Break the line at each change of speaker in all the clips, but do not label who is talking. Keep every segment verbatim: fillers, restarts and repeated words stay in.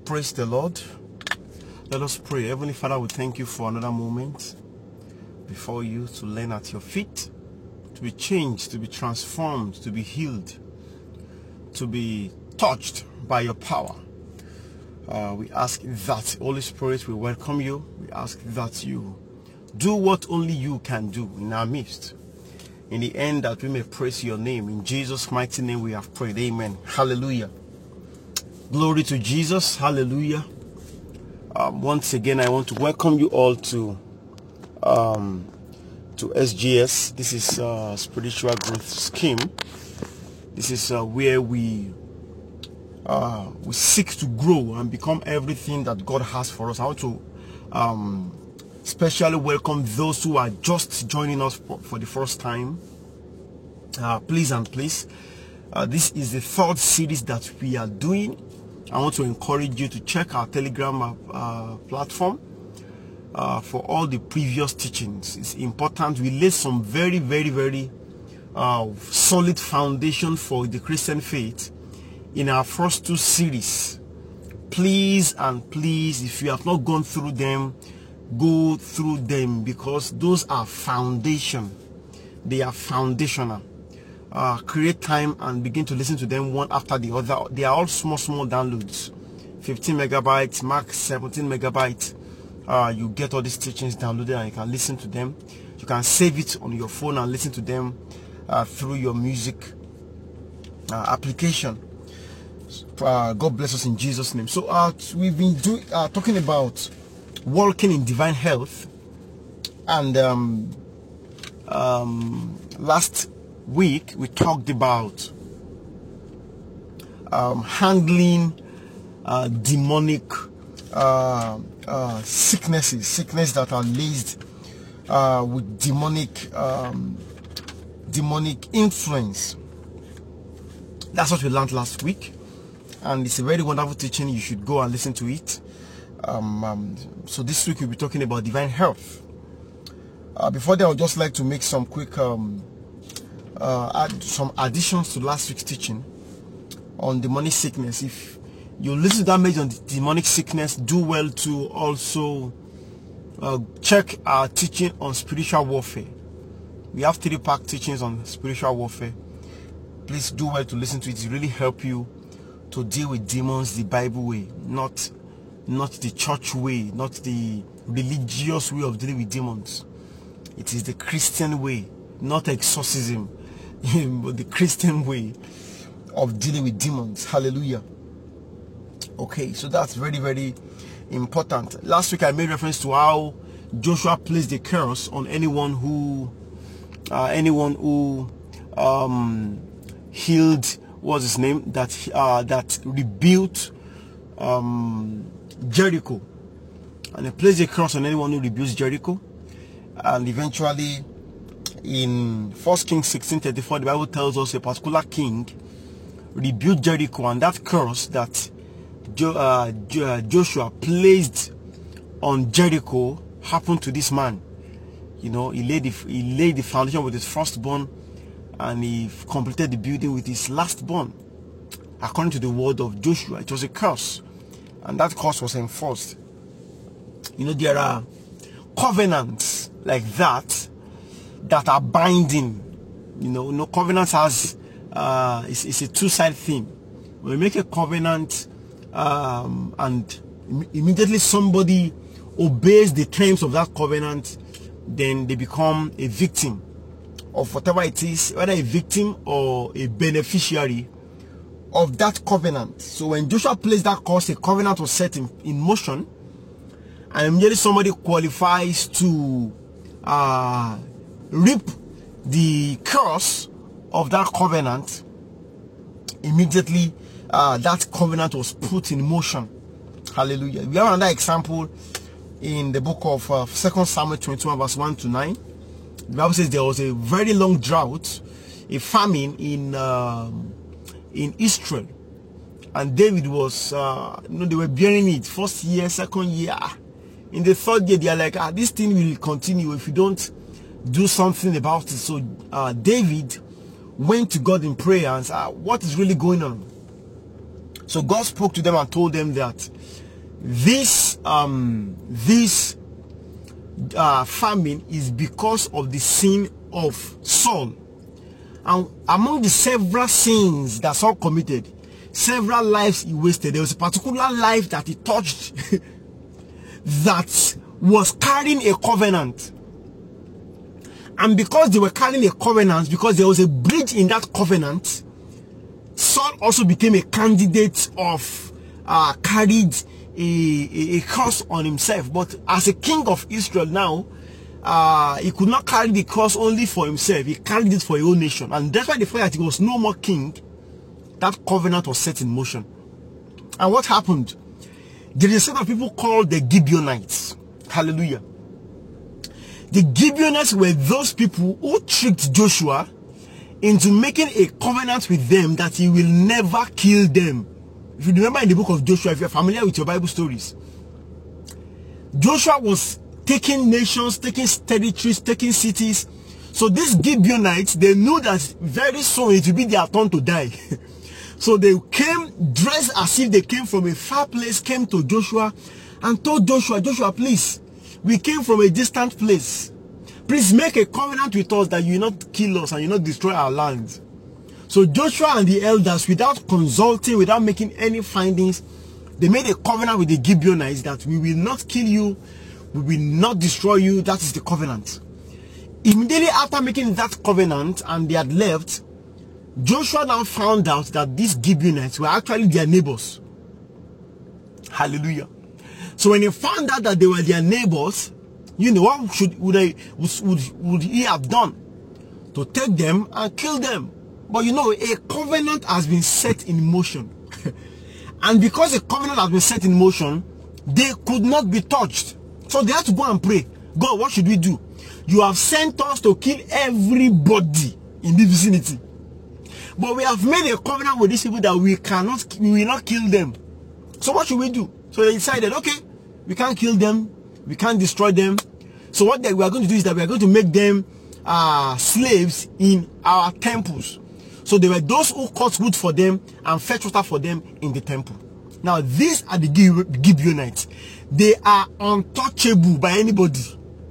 Praise the Lord. Let us pray. Heavenly Father, we thank you for another moment before you to learn at your feet, to be changed, to be transformed, to be healed, to be touched by your power. Uh, we ask that, Holy Spirit, we welcome you. We ask that you do what only you can do in our midst. In the end, that we may praise your name. In Jesus' mighty name we have prayed. Amen. Hallelujah. Glory to Jesus. Hallelujah. Um, once again, I want to welcome you all to um, to S G S. This is uh, Spiritual Growth Scheme. This is uh, where we uh, we seek to grow and become everything that God has for us. I want to um, especially welcome those who are just joining us for, for the first time. Uh, please and please, uh, this is the third series that we are doing. I want to encourage you to check our Telegram uh, platform uh, for all the previous teachings. It's important. We lay some very, very, very uh, solid foundation for the Christian faith in our first two series. Please and please, if you have not gone through them, go through them, because those are foundation. They are foundational. Uh, create time and begin to listen to them one after the other. They are all small, small downloads. fifteen megabytes, max seventeen megabytes. Uh, you get all these teachings downloaded and you can listen to them. You can save it on your phone and listen to them uh, through your music uh, application. Uh, God bless us in Jesus' name. So uh, we've been doing uh, talking about walking in divine health, and um, um, last week we talked about um, handling uh, demonic uh, uh, sicknesses, sicknesses that are laced uh, with demonic um, demonic influence. That's what we learned last week, and it's a very wonderful teaching. You should go and listen to it. Um, um, so this week we'll be talking about divine health. Uh, before that, I would just like to make some quick um, uh, add some additions to last week's teaching on demonic sickness. If you listen to that message on demonic sickness, do well to also uh, check our teaching on spiritual warfare. We have three pack teachings on spiritual warfare. Please do well to listen to it. It really help you to deal with demons the Bible way, not not the church way, not the religious way of dealing with demons. It is the Christian way, not exorcism, but the Christian way of dealing with demons. Hallelujah. Okay, so that's very, very important. Last week I made reference to how Joshua placed the curse on anyone who, uh, anyone who um, healed, what's his name, that uh, that rebuilt um, Jericho, and he placed a curse on anyone who rebuilds Jericho. And eventually, in First Kings sixteen thirty-four, the Bible tells us a particular king rebuilt Jericho, and that curse that jo uh, jo uh, Joshua placed on Jericho happened to this man. You know, he laid the, he laid the foundation with his firstborn, and he completed the building with his lastborn. According to the word of Joshua, it was a curse, and that curse was enforced. You know, there are covenants like that that are binding. You know, no covenant has uh, it's, it's a two-side thing. When you make a covenant um, and im immediately somebody obeys the terms of that covenant, then they become a victim of whatever it is, whether a victim or a beneficiary of that covenant. So when Joshua placed that curse, a covenant was set in, in motion, and immediately somebody qualifies to uh, reap the curse of that covenant. Immediately uh, that covenant was put in motion. Hallelujah. We have another example in the book of uh, Second Samuel twenty-one verse one to nine. The Bible says there was a very long drought, a famine in um, in Israel, and David was uh, you know, they were bearing it first year, second year. In the third year, they are like, ah, this thing will continue if you don't do something about it. So uh, David went to God in prayer and said, ah, what is really going on? So God spoke to them and told them that this um this uh, famine is because of the sin of Saul. And among the several sins that Saul committed, several lives he wasted, there was a particular life that he touched that was carrying a covenant. And because they were carrying a covenant, because there was a breach in that covenant, Saul also became a candidate of uh, carried a, a, a curse on himself. But as a king of Israel now, uh, he could not carry the curse only for himself. He carried it for a whole nation. And that's why the fact that he was no more king, that covenant was set in motion. And what happened? There is a set of people called the Gibeonites. Hallelujah. The Gibeonites were those people who tricked Joshua into making a covenant with them that he will never kill them. If you remember in the book of Joshua, if you're familiar with your Bible stories, Joshua was taking nations, taking territories, taking cities. So these Gibeonites, they knew that very soon it will be their turn to die. So they came dressed as if they came from a far place, came to Joshua and told Joshua, Joshua, please, we came from a distant place. Please make a covenant with us that you will not kill us and you will not destroy our land. So Joshua and the elders, without consulting, without making any findings, they made a covenant with the Gibeonites that we will not kill you, we will not destroy you. That is the covenant. Immediately after making that covenant and they had left, Joshua now found out that these Gibeonites were actually their neighbors. Hallelujah. So when he found out that they were their neighbors, you know, what should would, they, would, would, would he have done? To take them and kill them. But you know, a covenant has been set in motion. And because a covenant has been set in motion, they could not be touched. So they had to go and pray. God, what should we do? You have sent us to kill everybody in the vicinity. But we have made a covenant with these people that we cannot, we will not kill them. So what should we do? So they decided, okay, we can't kill them, we can't destroy them. So what they, we are going to do is that we are going to make them uh, slaves in our temples. So they were those who cut wood for them and fetch water for them in the temple. Now these are the Gibeonites. They are untouchable by anybody.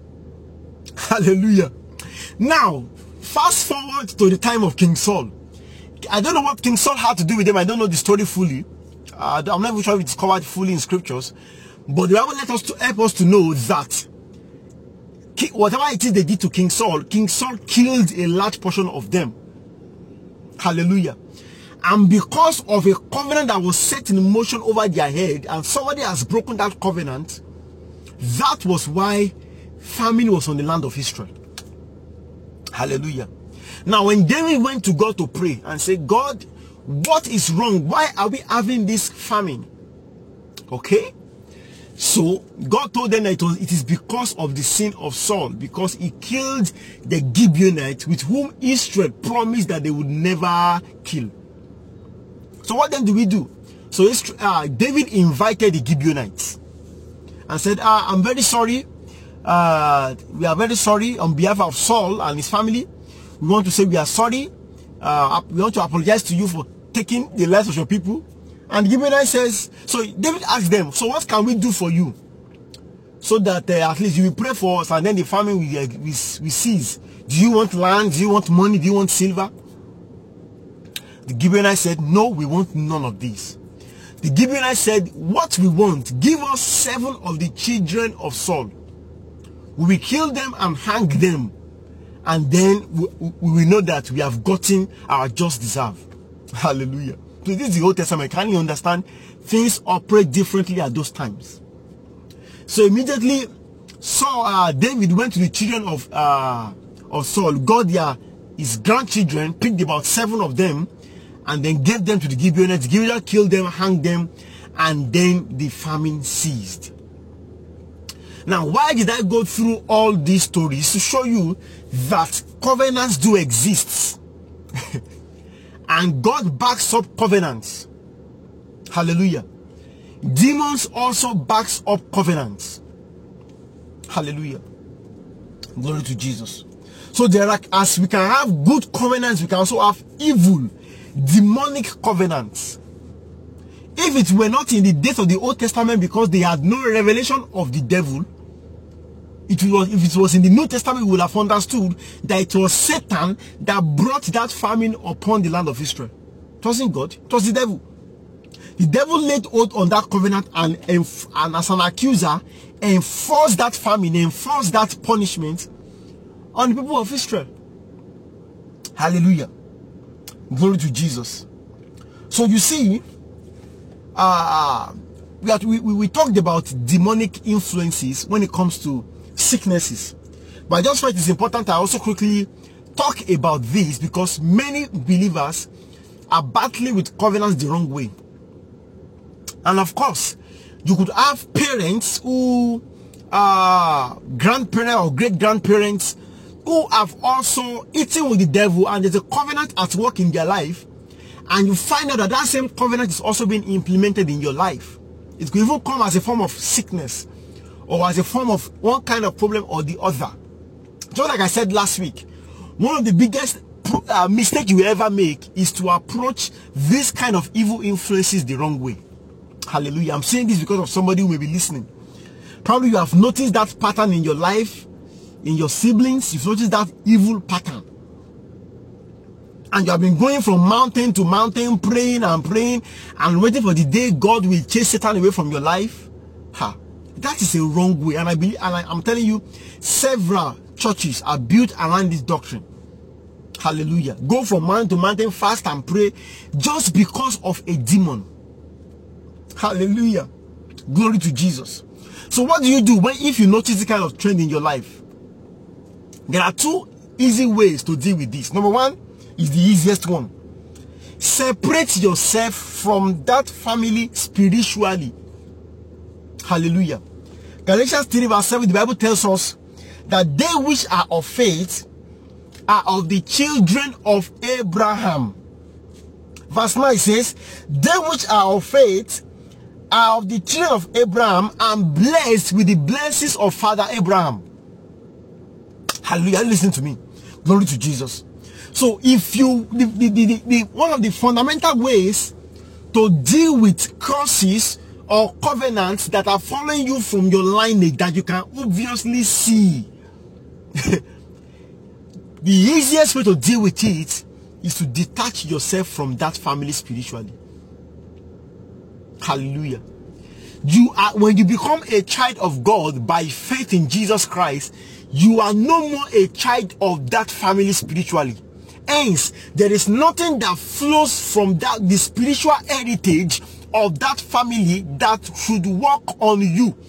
Hallelujah. Now, fast forward to the time of King Saul. I don't know what King Saul had to do with them. I don't know the story fully. Uh, I'm not even sure if it's covered fully in scriptures. But the Bible let us to help us to know that whatever it is they did to King Saul, King Saul killed a large portion of them. Hallelujah. And because of a covenant that was set in motion over their head, and somebody has broken that covenant, that was why famine was on the land of Israel. Hallelujah. Now when David went to God to pray and say, God, what is wrong? Why are we having this famine? Okay. So God told them that it, was, it is because of the sin of Saul, because he killed the Gibeonites with whom Israel promised that they would never kill. So what then do we do? So uh, David invited the Gibeonites and said, uh, I'm very sorry. Uh, we are very sorry on behalf of Saul and his family. We want to say we are sorry. Uh, we want to apologize to you for taking the lives of your people. And the Gibeonite says, so David asked them, so what can we do for you? So that uh, at least you will pray for us and then the famine will, uh, will, will cease. Do you want land? Do you want money? Do you want silver? The Gibeonite said, no, we want none of these. The Gibeonite said, what we want, give us seven of the children of Saul. We will kill them and hang them. And then we, we will know that we have gotten our just deserve. Hallelujah. So this is the Old Testament. Can you understand? Things operate differently at those times. So immediately, Saul, uh, David went to the children of uh, of Saul, got their his grandchildren, picked about seven of them, and then gave them to the Gibeonites. The Gibeonites killed them, hanged them, and then the famine ceased. Now, why did I go through all these stories? To show you that covenants do exist. And God backs up covenants. Hallelujah. Demons also backs up covenants. Hallelujah. Glory to Jesus. So there are, as we can have good covenants, we can also have evil, demonic covenants. if it were not in the days of the Old Testament, because they had no revelation of the devil, it was, if it was in the New Testament, we would have understood that it was Satan that brought that famine upon the land of Israel. It wasn't God, it was the devil. The devil laid oath on that covenant, and, and as an accuser, enforced that famine, enforced that punishment on the people of Israel. Hallelujah. Glory to Jesus. So you see, uh, we, have, we, we talked about demonic influences when it comes to sicknesses. But I just felt it's important I also quickly talk about this, because many believers are battling with covenants the wrong way. And of course, you could have parents who are uh, grandparents or great-grandparents who have also eaten with the devil, and there's a covenant at work in their life, and you find out that that same covenant is also being implemented in your life. It could even come as a form of sickness, or as a form of one kind of problem or the other. Just like I said last week, one of the biggest uh, mistakes you will ever make is to approach this kind of evil influences the wrong way. Hallelujah. I'm saying this because of somebody who may be listening. Probably you have noticed that pattern in your life, in your siblings. You've noticed that evil pattern. And you have been going from mountain to mountain, praying and praying, and waiting for the day God will chase Satan away from your life. Ha. That is a wrong way. And I believe, and I, I'm telling you, several churches are built around this doctrine. Hallelujah. Go from mountain to mountain, fast and pray, just because of a demon. Hallelujah. Glory to Jesus. So what do you do when, if you notice this kind of trend in your life? There are two easy ways to deal with this. Number one is the easiest one. Separate yourself from that family spiritually. Hallelujah. Galatians three verse seven, the Bible tells us that they which are of faith are of the children of Abraham. Verse nine says, they which are of faith are of the children of Abraham, and blessed with the blessings of Father Abraham. Hallelujah. Listen to me. Glory to Jesus. So if you, the, the, the, the, one of the fundamental ways to deal with curses or covenants that are following you from your lineage that you can obviously see, the easiest way to deal with it is to detach yourself from that family spiritually. Hallelujah. You are, when you become a child of God by faith in Jesus Christ, you are no more a child of that family spiritually. Hence, there is nothing that flows from that the spiritual heritage of that family that should work on you.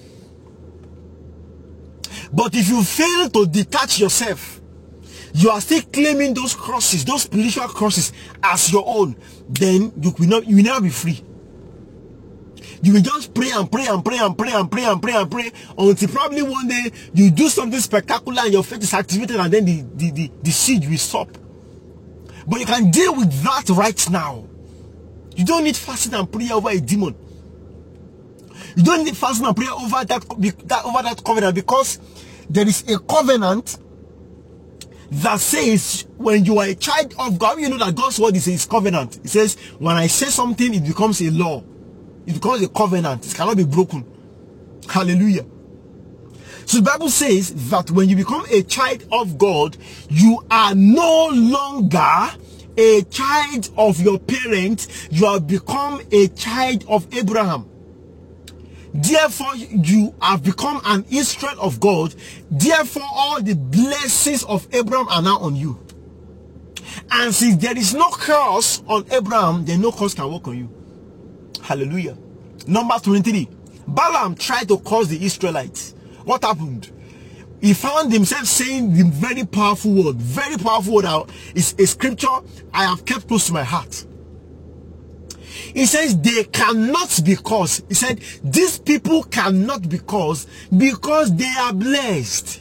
But if you fail to detach yourself, you are still claiming those crosses, those spiritual crosses as your own, then you will not, you will never be free. You will just pray and pray and pray and pray and pray and pray and pray until probably one day you do something spectacular and your faith is activated, and then the, the, the, the siege will stop. But you can deal with that right now. You don't need fasting and prayer over a demon. You don't need fasting and prayer over that, that, over that covenant, because there is a covenant that says when you are a child of God, you know that God's word is his covenant. It says when I say something, it becomes a law. It becomes a covenant. It cannot be broken. Hallelujah. So the Bible says that when you become a child of God, you are no longer a child of your parents. You have become a child of Abraham. Therefore, you have become an Israel of God. Therefore, all the blessings of Abraham are now on you. And since there is no curse on Abraham, then no curse can work on you. Hallelujah. Number twenty-three. Balaam tried to curse the Israelites. What happened? He found himself saying the very powerful word. Very powerful word. It's a scripture I have kept close to my heart. He says they cannot be cursed. He said these people cannot be cursed because they are blessed.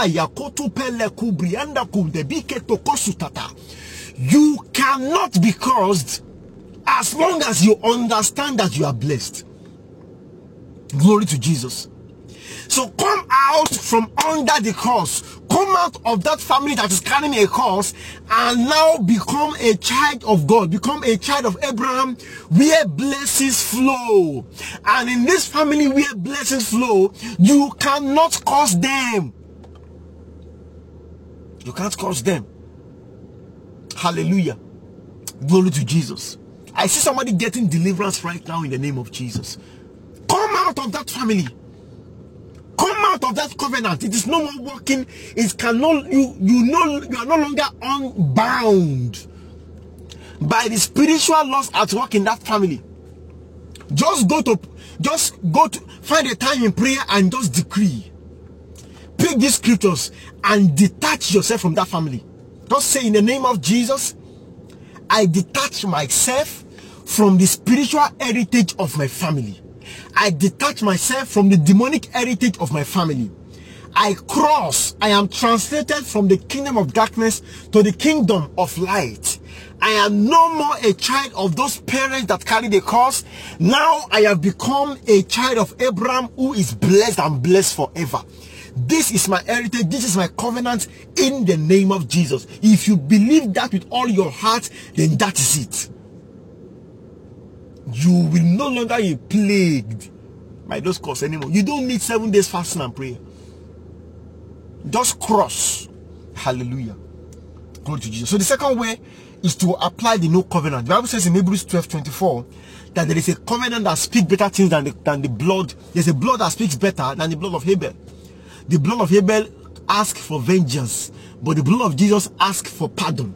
You cannot be cursed as long as you understand that you are blessed. Glory to Jesus. So come out from under the curse. Come out of that family that is carrying a curse and now become a child of God. Become a child of Abraham where blessings flow. And in this family where blessings flow, you cannot curse them. You can't curse them. Hallelujah. Glory to Jesus. I see somebody getting deliverance right now in the name of Jesus. Come out of that family. Come out of that covenant. It is no more working. It cannot, you, you know, you are no longer unbound by the spiritual laws at work in that family. Just go to, just go to, find a time in prayer and just decree. Pick these scriptures and detach yourself from that family. Just say, in the name of Jesus, I detach myself from the spiritual heritage of my family. I detach myself from the demonic heritage of my family. I cross, I am translated from the kingdom of darkness to the kingdom of light. I am no more a child of those parents that carry the curse. Now I have become a child of Abraham who is blessed and blessed forever. This is my heritage. This is my covenant in the name of Jesus. If you believe that with all your heart, then that is it. You will no longer be plagued by those curses anymore. You don't need seven days fasting and prayer. Just cross. Hallelujah. Glory to Jesus. So the second way is to apply the new covenant. The Bible says in Hebrews twelve twenty-four that there is a covenant that speaks better things than the, than the blood. There's a blood that speaks better than the blood of Abel. The blood of Abel asks for vengeance, but the blood of Jesus asks for pardon.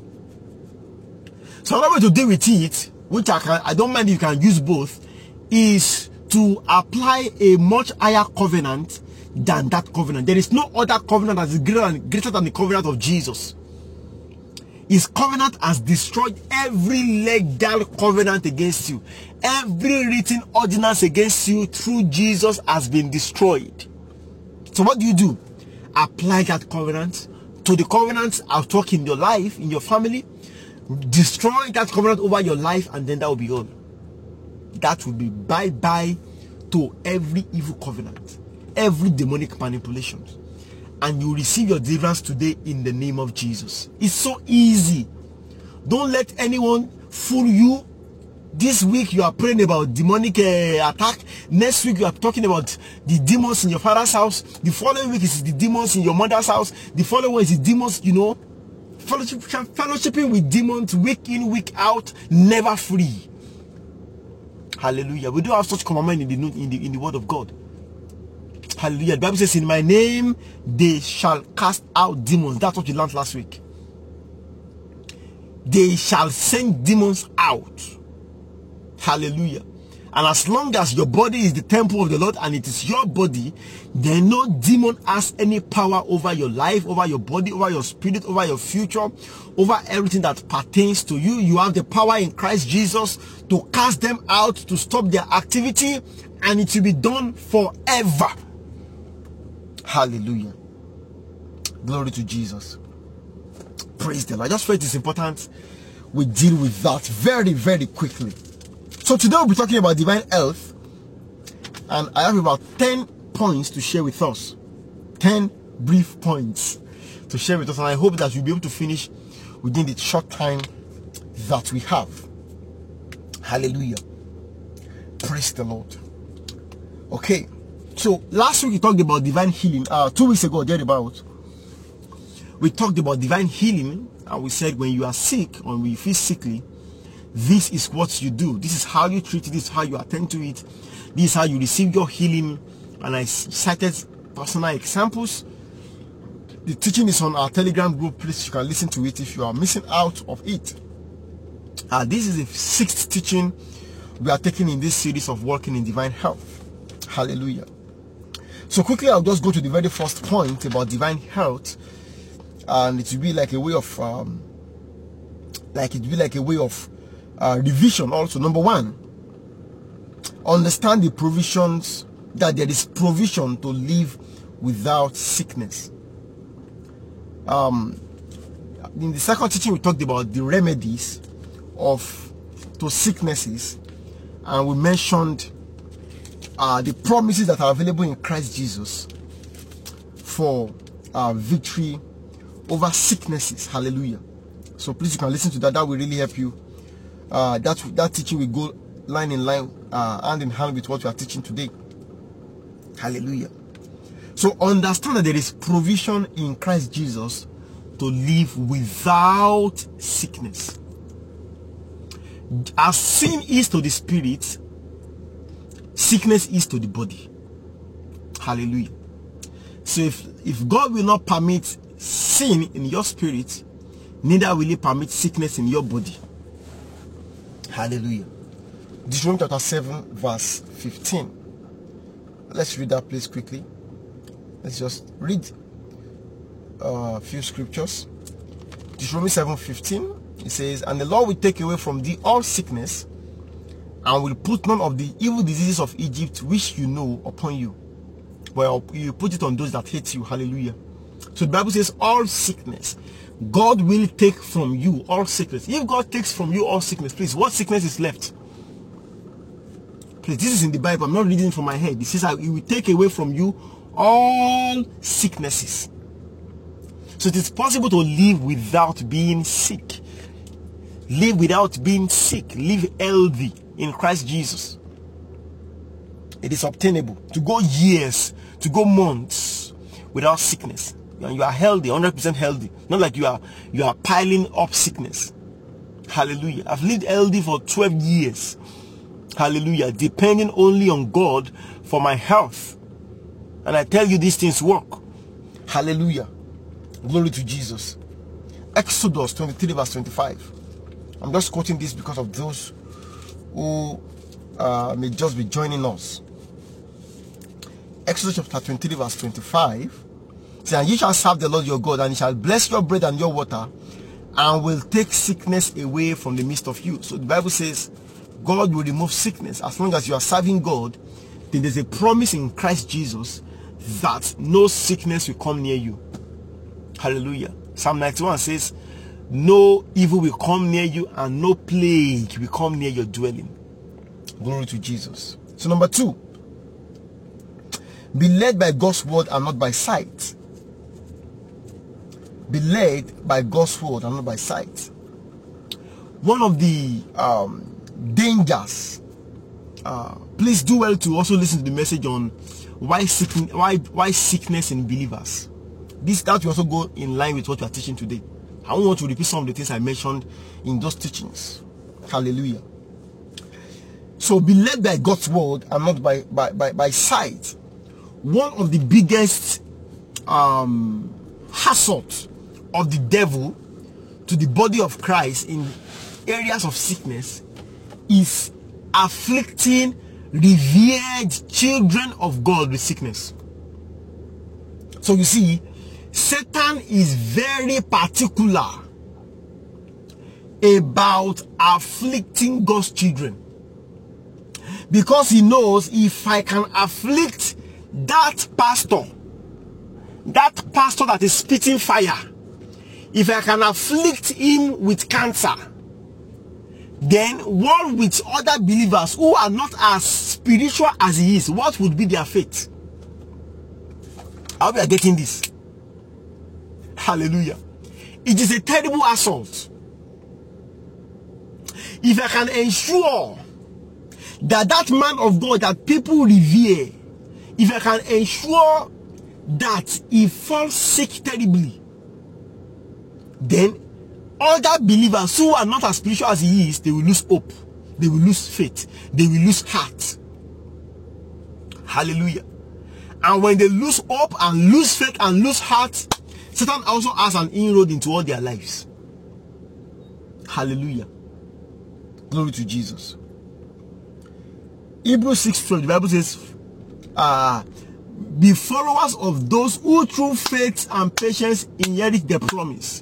So another way to deal with it, which I can, I don't mind if you can use both, is to apply a much higher covenant than that covenant. There is no other covenant that is greater than, greater than the covenant of Jesus. His covenant has destroyed every legal covenant against you. Every written ordinance against you through Jesus has been destroyed. So what do you do? Apply that covenant to the covenants at work in your life, in your family. Destroy that covenant over your life, and then that will be all. That will be bye-bye to every evil covenant, every demonic manipulation. And you receive your deliverance today in the name of Jesus. It's so easy. Don't let anyone fool you. This week you are praying about demonic uh, attack. Next week you are talking about the demons in your father's house. The following week is the demons in your mother's house. The following one is the demons, you know, fellowship, fellowshipping with demons week in, week out, never free. Hallelujah. We do have such commandment in the, in the in the word of God. Hallelujah. The Bible says, in my name they shall cast out demons. That's what you learned last week. They shall send demons out. Hallelujah. And as long as your body is the temple of the Lord and it is your body, then no demon has any power over your life, over your body, over your spirit, over your future, over everything that pertains to you. You have the power in Christ Jesus to cast them out, to stop their activity, and it will be done forever. Hallelujah. Glory to Jesus. Praise the Lord. I just felt it's important we deal with that very, very quickly. So today we'll be talking about divine health, and I have about ten points to share with us. ten brief points to share with us, and I hope that you'll be able to finish within the short time that we have. Hallelujah. Praise the Lord. Okay, so last week we talked about divine healing. Uh, two weeks ago, thereabout, we talked about divine healing, and we said when you are sick or when you feel sickly, this is what you do. This is how you treat it. This is how you attend to it. This is how you receive your healing. And I cited personal examples. The teaching is on our Telegram group. Please, you can listen to it if you are missing out of it. Uh, this is the sixth teaching we are taking in this series of working in divine health. Hallelujah. So quickly, I'll just go to the very first point about divine health. And it will be like a way of, um, like it will be like a way of Uh, revision also. Number one, understand the provisions, that there is provision to live without sickness. Um, in the second teaching, we talked about the remedies of to sicknesses, and we mentioned uh, the promises that are available in Christ Jesus for uh, victory over sicknesses. Hallelujah. So please, you can listen to that. That will really help you. Uh, that that teaching will go line in line, uh, hand in hand with what we are teaching today. Hallelujah. So understand that there is provision in Christ Jesus to live without sickness. As sin is to the spirit, sickness is to the body. Hallelujah. So if, if God will not permit sin in your spirit, neither will he permit sickness in your body. Hallelujah. Deuteronomy chapter seven verse fifteen. Let's read that place quickly. Let's just read a few scriptures. Deuteronomy seven fifteen. It says, and the Lord will take away from thee all sickness, and will put none of the evil diseases of Egypt which you know upon you. Well, you put it on those that hate you. Hallelujah. So the Bible says all sickness. God will take from you all sickness. If God takes from you all sickness, please, what sickness is left? Please, this is in the Bible. I'm not reading it from my head. It says He will take away from you all sicknesses. So it is possible to live without being sick. Live without being sick. Live healthy in Christ Jesus. It is obtainable to go years, to go months without sickness. And you are healthy, one hundred percent healthy. Not like you are you are piling up sickness. Hallelujah. I've lived healthy for twelve years. Hallelujah. Depending only on God for my health. And I tell you, these things work. Hallelujah. Glory to Jesus. Exodus twenty-three verse twenty-five. I'm just quoting this because of those who uh, may just be joining us. Exodus chapter twenty-three verse twenty-five. And ye shall serve the Lord your God, and he shall bless your bread and your water, and will take sickness away from the midst of you. So the Bible says God will remove sickness. As long as you are serving God, then there's a promise in Christ Jesus that no sickness will come near you. Hallelujah. Psalm ninety-one says, no evil will come near you, and no plague will come near your dwelling. Glory to Jesus. So number two, be led by God's word and not by sight. Be led by God's word and not by sight. One of the um, dangers, uh, please do well to also listen to the message on why sickness, why, why sickness in believers. This that will also go in line with what we are teaching today. I don't want to repeat some of the things I mentioned in those teachings. Hallelujah. So be led by God's word and not by, by, by, by sight. One of the biggest um, assaults of the devil to the body of Christ in areas of sickness is afflicting revered children of God with sickness. So you see, Satan is very particular about afflicting God's children, because he knows if I can afflict that pastor, that pastor that is spitting fire, if I can afflict him with cancer, then what with other believers who are not as spiritual as he is, what would be their fate? I hope you are getting this. Hallelujah. It is a terrible assault. If I can ensure that that man of God that people revere, if I can ensure that he falls sick terribly, then other believers who are not as spiritual as he is, they will lose hope, they will lose faith, they will lose heart. Hallelujah. And when they lose hope and lose faith and lose heart, Satan also has an inroad into all their lives. Hallelujah. Glory to Jesus. Hebrews six twelve, the Bible says, uh, be followers of those who through faith and patience inherit the promise.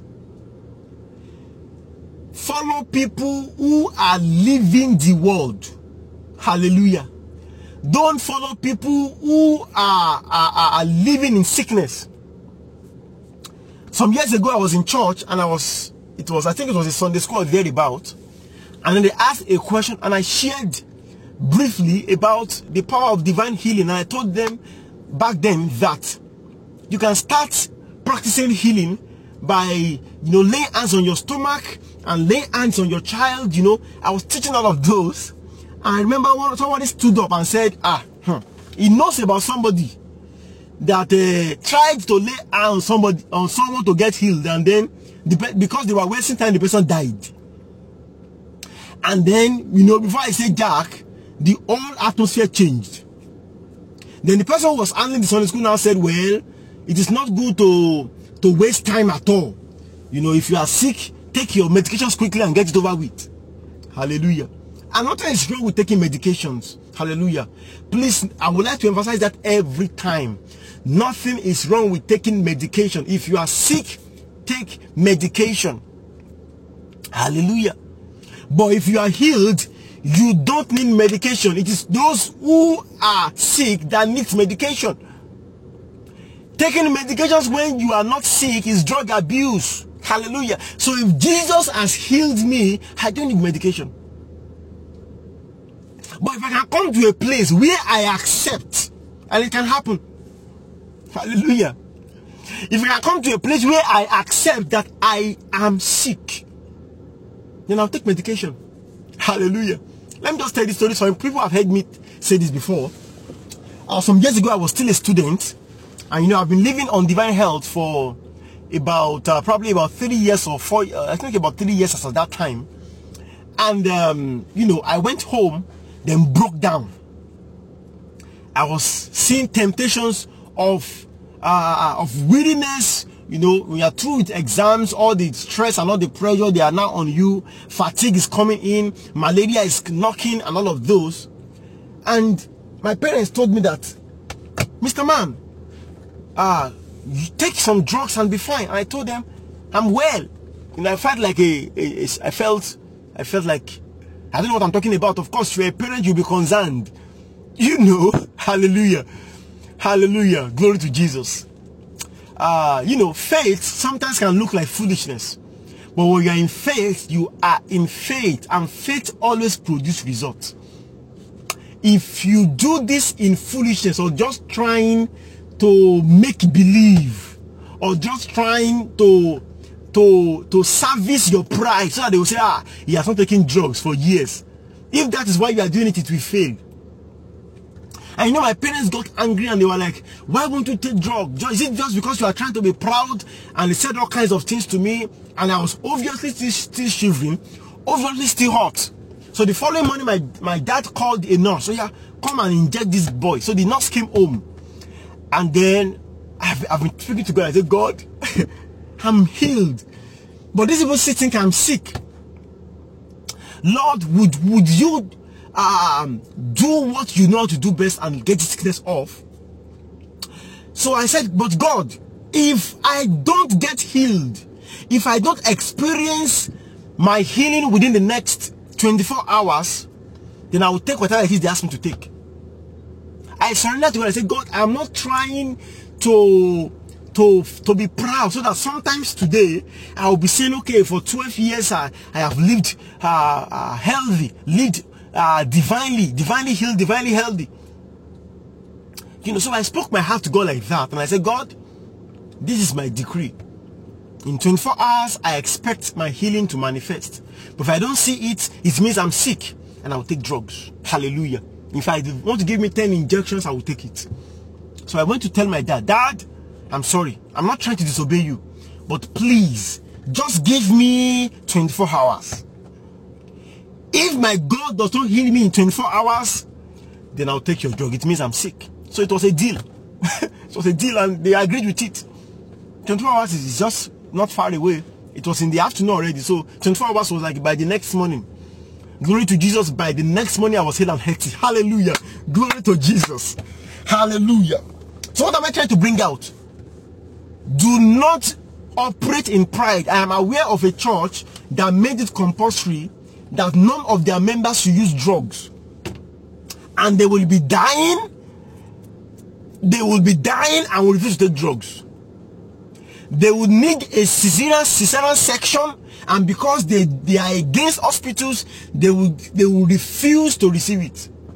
Follow people who are living the world. Hallelujah. Don't follow people who are, are, are living in sickness. Some years ago, I was in church and I was, it was, I think it was a Sunday school thereabout. And then they asked a question and I shared briefly about the power of divine healing, and I told them back then that you can start practicing healing by, you know, laying hands on your stomach and laying hands on your child. You know, I was teaching all of those. I remember one, somebody stood up and said, ah, hmm, he knows about somebody that uh, tried to lay hands on somebody, on someone to get healed, and then the, because they were wasting time, the person died. And then, you know, before I say Jack, the whole atmosphere changed. Then the person who was handling the Sunday school now said, well, it is not good to to waste time at all. You know, if you are sick, take your medications quickly and get it over with. Hallelujah. And nothing is wrong with taking medications. Hallelujah. Please, I would like to emphasize that every time. Nothing is wrong with taking medication. If you are sick, take medication. Hallelujah. But if you are healed, you don't need medication. It is those who are sick that need medication. Taking medications when you are not sick is drug abuse. Hallelujah. So if Jesus has healed me, I don't need medication. But if I can come to a place where I accept, and it can happen. Hallelujah. If I can come to a place where I accept that I am sick, then I'll take medication. Hallelujah. Let me just tell this story. Some people have heard me say this before. Uh, some years ago, I was still a student. And you know, I've been living on Divine Health for about, uh, probably about three years or four, uh, I think about three years as at that time. And, um, you know, I went home, then broke down. I was seeing temptations of, uh, of weariness. You know, when you are through with exams, all the stress and all the pressure, they are now on you. Fatigue is coming in, malaria is knocking, and all of those. And my parents told me that, Mister Man, uh, you take some drugs and be fine. And I told them, I'm well. And I felt like a, a, a I felt, I felt like, I don't know what I'm talking about. Of course, you're a parent, you'll be concerned. You know, hallelujah, hallelujah, glory to Jesus. Uh, you know, faith sometimes can look like foolishness. But when you're in faith, you are in faith. And faith always produces results. If you do this in foolishness, or just trying to make believe, or just trying to to to service your pride, so that they will say, ah, he has not taken drugs for years. If that is why you are doing it, it will fail. And you know, my parents got angry and they were like, why won't you take drugs? Is it just because you are trying to be proud? And they said all kinds of things to me, and I was obviously still, still shivering, obviously still hot. So the following morning, my, my dad called a nurse. So yeah, come and inject this boy. So the nurse came home. And then I've, I've been speaking to God. I said, God, I'm healed. But these people still think I'm sick. Lord, would, would you um, do what you know how to do best and get the sickness off? So I said, but God, if I don't get healed, if I don't experience my healing within the next twenty-four hours, then I will take whatever it is they ask me to take. I surrender to God. I say, God, I'm not trying to to to be proud, so that sometimes today I will be saying, okay, for twelve years I, I have lived uh, uh, healthy, lived uh, divinely, divinely healed, divinely healthy. You know, so I spoke my heart to God like that, and I said, God, this is my decree. In twenty-four hours, I expect my healing to manifest. But if I don't see it, it means I'm sick, and I will take drugs. Hallelujah. If I want to give me ten injections, I will take it. So I went to tell my dad, Dad, I'm sorry. I'm not trying to disobey you. But please, just give me twenty-four hours. If my God does not heal me in twenty-four hours, then I'll take your drug. It means I'm sick. So it was a deal. It was a deal, and they agreed with it. twenty-four hours is just not far away. It was in the afternoon already. So twenty-four hours was like by the next morning. Glory to Jesus. By the next morning, I was healed and healthy. Hallelujah. Glory to Jesus. Hallelujah. So what am I trying to bring out? Do not operate in pride. I am aware of a church that made it compulsory that none of their members should use drugs. And they will be dying. They will be dying and will refuse to take drugs. They would need a cesarean, cesarean section, and because they, they are against hospitals, they will, they will refuse to receive it.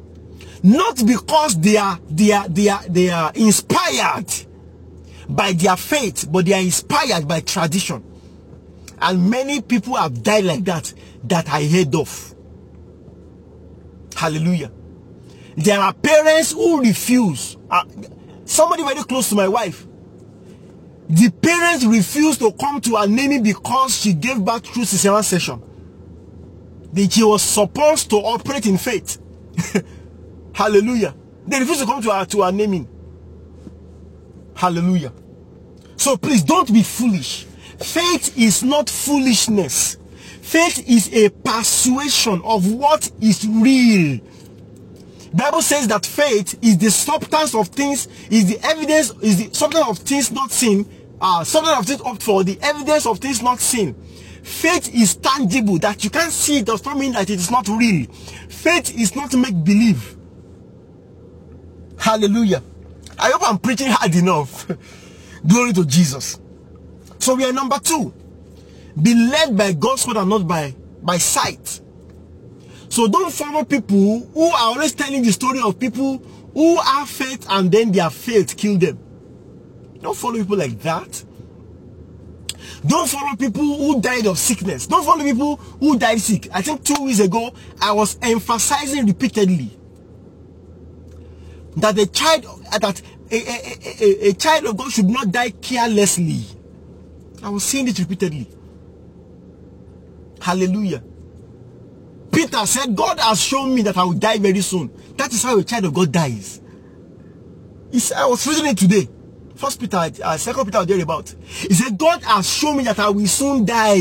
Not because they are they are they are they are inspired by their faith, but they are inspired by tradition. And many people have died like that, that I heard of. Hallelujah. There are parents who refuse. Uh, somebody very close to my wife. The parents refused to come to her naming because she gave birth through cesarean section. That she was supposed to operate in faith. Hallelujah. They refused to come to her to her naming. Hallelujah. So please don't be foolish. Faith is not foolishness. Faith is a persuasion of what is real. Bible says that faith is the substance of things, is the evidence, is the substance of things not seen, uh, substance of things hoped for, the evidence of things not seen. Faith is tangible. That you can't see it does not mean that it is not real. Faith is not make believe. Hallelujah. I hope I'm preaching hard enough. Glory to Jesus. So we are number two. Be led by God's word and not by, by sight. So don't follow people who are always telling the story of people who have faith and then their faith killed them. Don't follow people like that. Don't follow people who died of sickness. Don't follow people who died sick. I think two weeks ago, I was emphasizing repeatedly that a child, that a, a, a, a child of God should not die carelessly. I was saying it repeatedly. Hallelujah. Peter said, God has shown me that I will die very soon. That is how a child of God dies. He said, I was reading it today. First Peter, uh, Second Peter, there about. He said, God has shown me that I will soon die.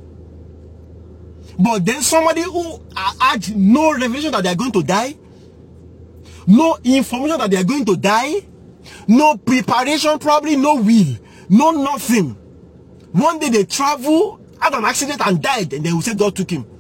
But then somebody who had no revelation that they are going to die, no information that they are going to die, no preparation, probably no will, no nothing. One day they travel, had an accident and died, and they will say God took him.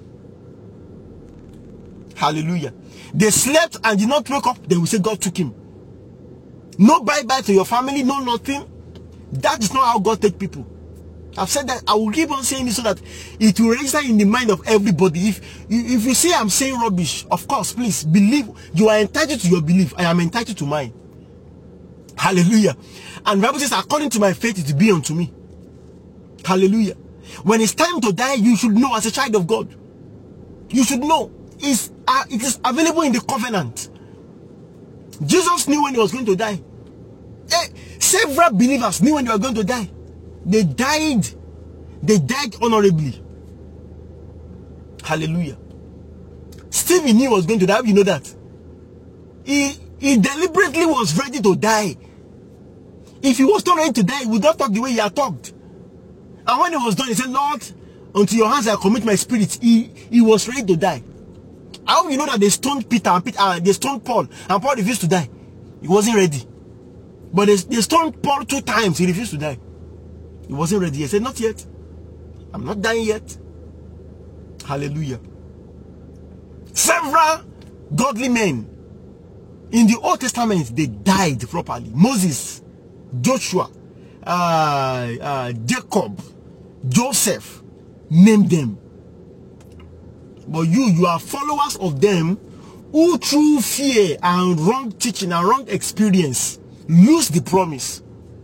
Hallelujah. They slept and did not wake up, they will say God took him. No bye-bye to your family, no nothing. That is not how God takes people. I've said that. I will keep on saying this so that it will register in the mind of everybody. If, if you say I'm saying rubbish, of course, please believe. You are entitled to your belief. I am entitled to mine. Hallelujah. And the Bible says, according to my faith, it will be unto me. Hallelujah. When it's time to die, you should know as a child of God. You should know. It's, uh, it is available in the covenant. Jesus knew when he was going to die. Eh, several believers knew when they were going to die. They died. They died honorably. Hallelujah. Stephen knew he was going to die. You know that. He, he deliberately was ready to die. If he was not ready to die, he would not talk the way he had talked. And when he was done, he said, Lord, unto your hands I commit my spirit. He, he was ready to die. I hope you know that they stoned Peter and Peter, uh, they stoned Paul, and Paul refused to die. He wasn't ready. But they, they stoned Paul two times. He refused to die. He wasn't ready. He said, not yet. I'm not dying yet. Hallelujah. Several godly men in the Old Testament, they died properly. Moses, Joshua, uh, uh, Jacob, Joseph, name them. But you, you are followers of them who through fear and wrong teaching and wrong experience lose the promise.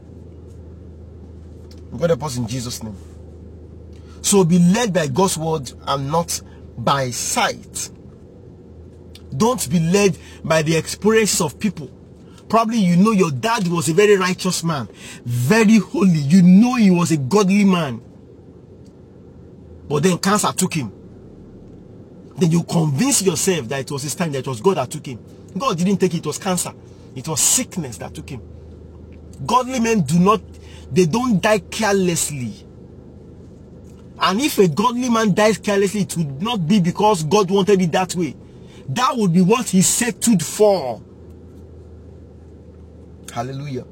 God help us in Jesus' name. So be led by God's word and not by sight. Don't be led by the experiences of people. Probably you know your dad was a very righteous man, very holy. You know he was a godly man. But then cancer took him. Then you convince yourself that it was his time, that it was God that took him. God didn't take it, it was cancer. It was sickness that took him. Godly men do not, they don't die carelessly. And if a godly man dies carelessly, it would not be because God wanted it that way. That would be what he settled for. Hallelujah.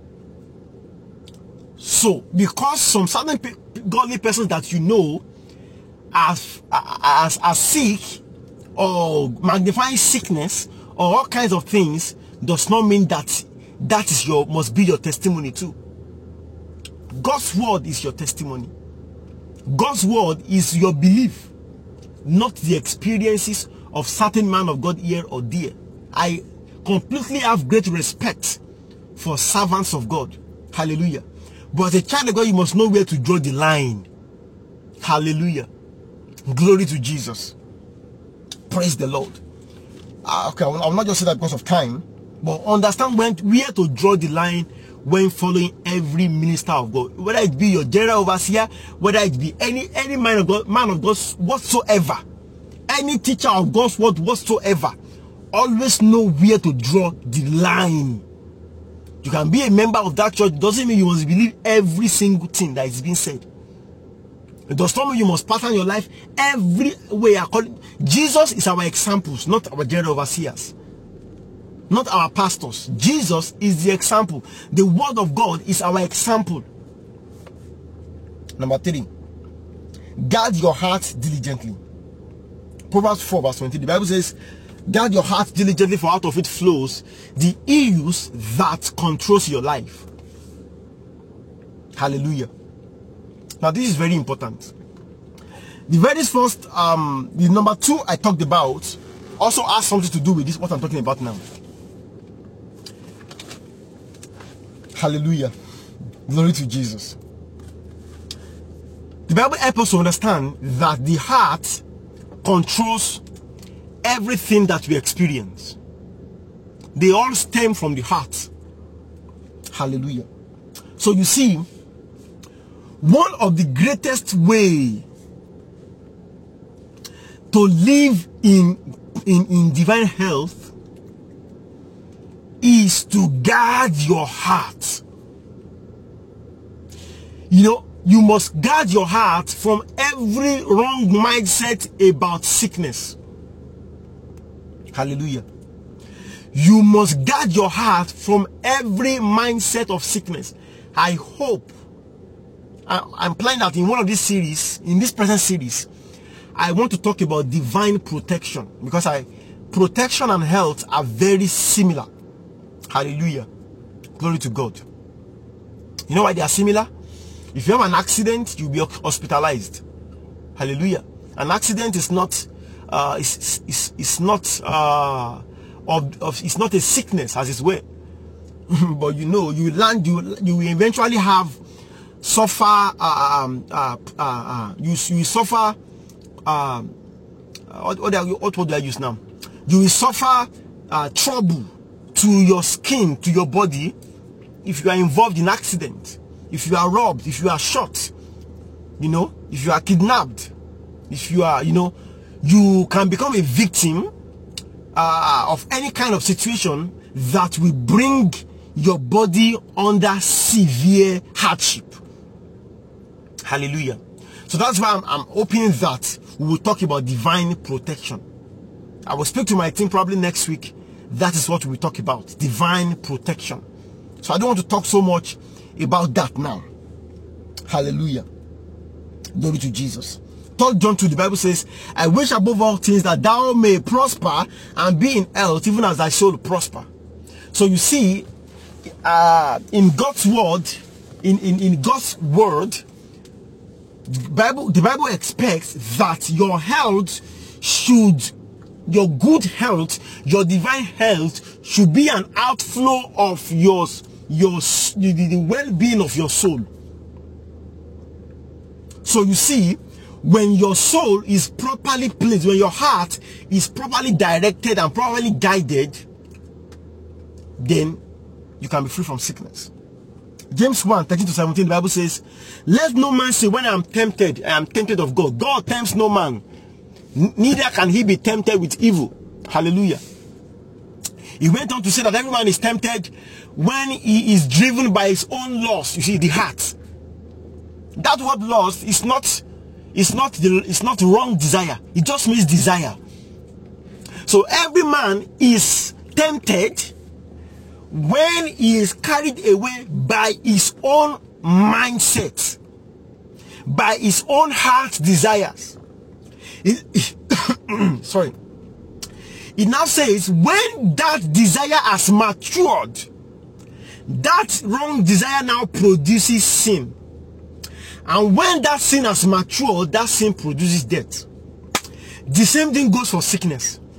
So, because some certain godly persons that you know are, are, are sick, or magnifying sickness, or all kinds of things, does not mean that that is your must be your testimony too. God's word is your testimony. God's word is your belief, not the experiences of certain man of God here or there. I completely have great respect for servants of God. Hallelujah. But as a child of God, you must know where to draw the line. Hallelujah. Glory to Jesus. Praise the Lord. Uh, okay, I will, I will not just say that because of time, but understand when where to draw the line when following every minister of God, whether it be your general overseer, whether it be any any man of God, man of God whatsoever, any teacher of God's word whatsoever. Always know where to draw the line. You can be a member of that church, doesn't mean you must believe every single thing that is being said. It does not mean you must pattern your life every way according. Jesus is our examples, not our general overseers, not our pastors. Jesus is the example. The word of God is our example. Number three, guard your heart diligently. Proverbs four verse twenty, the Bible says, guard your heart diligently, for out of it flows the issues that controls your life. Hallelujah. Now this is very important. The very first, um, the number two I talked about also has something to do with this, what I'm talking about now. Hallelujah. Glory to Jesus. The Bible helps us to understand that the heart controls everything that we experience. They all stem from the heart. Hallelujah. So you see, one of the greatest way to live in, in, in divine health is to guard your heart. You know, you must guard your heart from every wrong mindset about sickness. Hallelujah. You must guard your heart from every mindset of sickness. I hope, I, I'm planning that in one of these series, in this present series, I want to talk about divine protection, because I protection and health are very similar. Hallelujah. Glory to God. You know why they are similar? If you have an accident, you'll be hospitalized. Hallelujah. An accident is not uh is is is not uh of, of it's not a sickness as it were. But you know, you land you you will eventually have suffer uh, um uh, uh, uh you you suffer um what what, are, what word do I use now? You will suffer uh trouble to your skin, to your body, if you are involved in accident, if you are robbed, if you are shot, you know, if you are kidnapped, if you are, you know, you can become a victim uh, of any kind of situation that will bring your body under severe hardship. Hallelujah. So that's why I'm, I'm hoping that we will talk about divine protection. I will speak to my team probably next week. That is what we will talk about, divine protection. So I don't want to talk so much about that now. Hallelujah. Glory to Jesus. Third John two, the Bible says, I wish above all things that thou may prosper and be in health, even as thy soul prosper. So you see, uh, in God's word, in, in, in God's word, the Bible, the Bible expects that your health should, your good health, your divine health should be an outflow of your, your the, the well-being of your soul. So you see, when your soul is properly placed, when your heart is properly directed and properly guided, then you can be free from sickness. James one, thirteen to seventeen, the Bible says, let no man say, when I am tempted, I am tempted of God. God tempts no man, neither can he be tempted with evil. Hallelujah. He went on to say that every man is tempted when he is driven by his own lust. You see, the heart. That word lust is not, it's not the, it's not wrong desire. It just means desire. So every man is tempted when he is carried away by his own mindset, by his own heart desires. It, it, sorry. It now says, when that desire has matured, that wrong desire now produces sin. And when that sin has matured, that sin produces death. The same thing goes for sickness.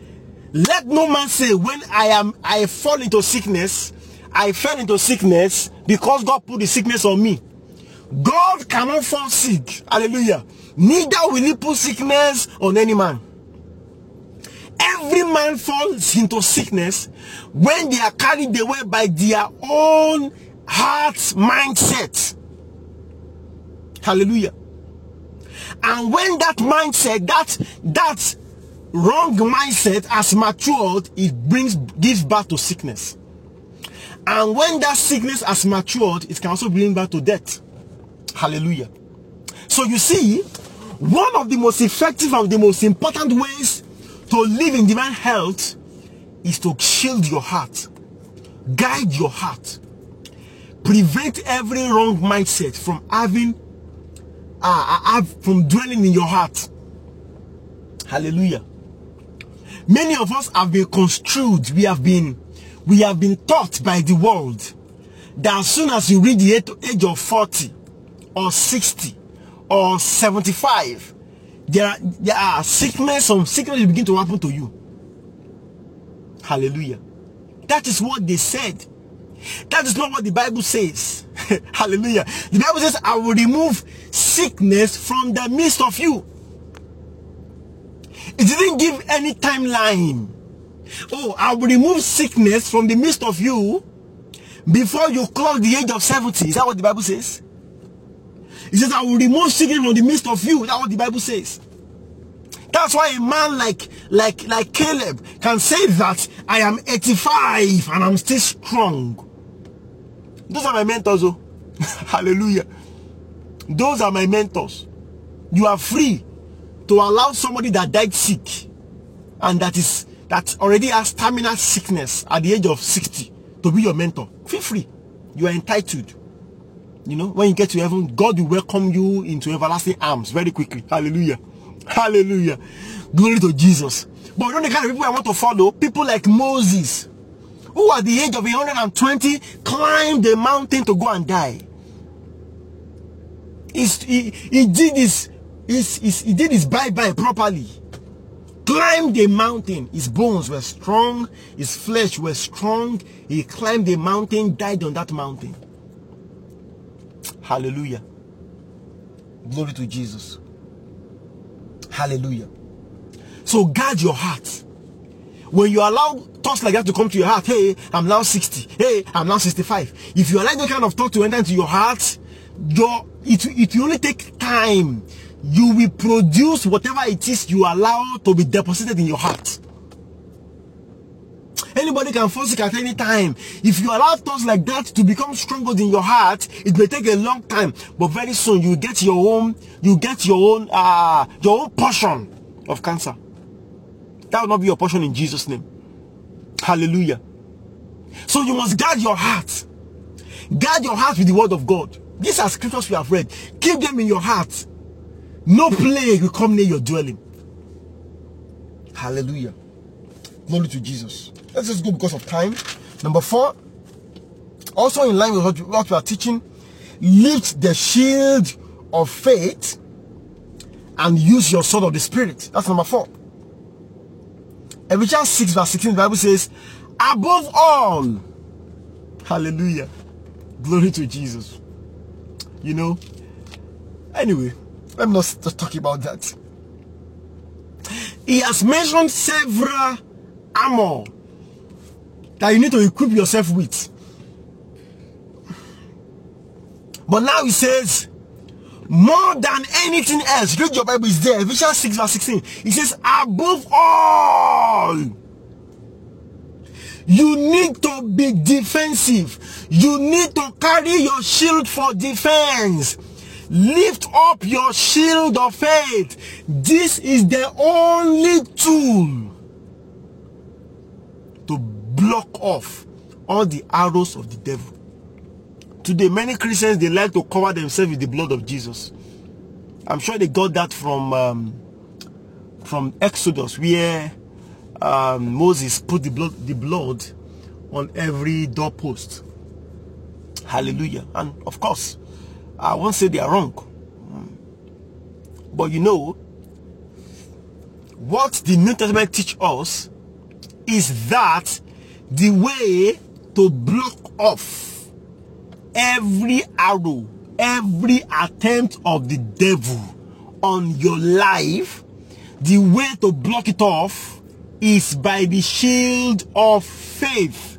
Let no man say, when I am I fall into sickness, I fell into sickness because God put the sickness on me. God cannot fall sick. Hallelujah. Neither will he put sickness on any man. Every man falls into sickness when they are carried away by their own heart mindset. Hallelujah. And when that mindset, that that wrong mindset has matured, it brings gives birth to sickness. And when that sickness has matured, it can also bring birth to death. Hallelujah. So you see, one of the most effective and the most important ways to live in divine health is to shield your heart, guide your heart, prevent every wrong mindset from having uh, uh, from dwelling in your heart. Hallelujah. Many of us have been construed, we have been we have been taught by the world that as soon as you reach the age of forty or sixty or seventy-five, there are, there are sickness, some sickness will begin to happen to you. Hallelujah. That is what they said. That is not what the Bible says. Hallelujah. The Bible says, I will remove sickness from the midst of you. It didn't give any timeline. Oh, I will remove sickness from the midst of you before you clock the age of seventy. Is that what the Bible says? It says, I will remove sickness from the midst of you. That's what the Bible says. That's why a man like like like Caleb can say that I am eighty-five and I'm still strong. Those are my mentors, oh. Hallelujah. Those are my mentors. You are free to allow somebody that died sick and that is that already has terminal sickness at the age of sixty to be your mentor. Feel free. You are entitled. You know, when you get to heaven, God will welcome you into everlasting arms very quickly. Hallelujah. Hallelujah. Glory to Jesus. But you know the kind of people I want to follow? People like Moses, who at the age of one hundred twenty climbed the mountain to go and die. He's, he, he did his, his, his, he did his bye-bye properly. Climbed the mountain. His bones were strong. His flesh was strong. He climbed the mountain, died on that mountain. Hallelujah. Glory to Jesus. Hallelujah. So guard your heart. When you allow thoughts like that to come to your heart, hey, I'm now sixty, hey, I'm now sixty-five. If you allow that kind of thought to enter into your heart, your it, it will only take time. You will produce whatever it is you allow to be deposited in your heart. Anybody can fall sick at any time. If you allow thoughts like that to become stronghold in your heart, it may take a long time, but very soon you get your own, you get your own, uh, your own portion of cancer. That will not be your portion in Jesus' name. Hallelujah. So you must guard your heart. Guard your heart with the word of God. These are scriptures we have read. Keep them in your heart. No plague will come near your dwelling. Hallelujah. Glory to Jesus. Let's just go because of time. Number four, also in line with what, what we are teaching, lift the shield of faith and use your sword of the Spirit. That's number four. Ephesians six verse sixteen, the Bible says, above all, hallelujah, glory to Jesus. You know, anyway, let me not just talk about that. He has mentioned several armor that you need to equip yourself with. But now he says, more than anything else, read your Bible, is there. Ephesians six verse sixteen. He says, above all, you need to be defensive. You need to carry your shield for defense. Lift up your shield of faith. This is the only tool to block off all the arrows of the devil. Today, many Christians, they like to cover themselves with the blood of Jesus. I'm sure they got that from um, from Exodus, where um, Moses put the blood, the blood on every doorpost. Hallelujah. And of course, I won't say they are wrong. But you know, what the New Testament teaches us is that the way to block off every arrow, every attempt of the devil on your life, the way to block it off is by the shield of faith.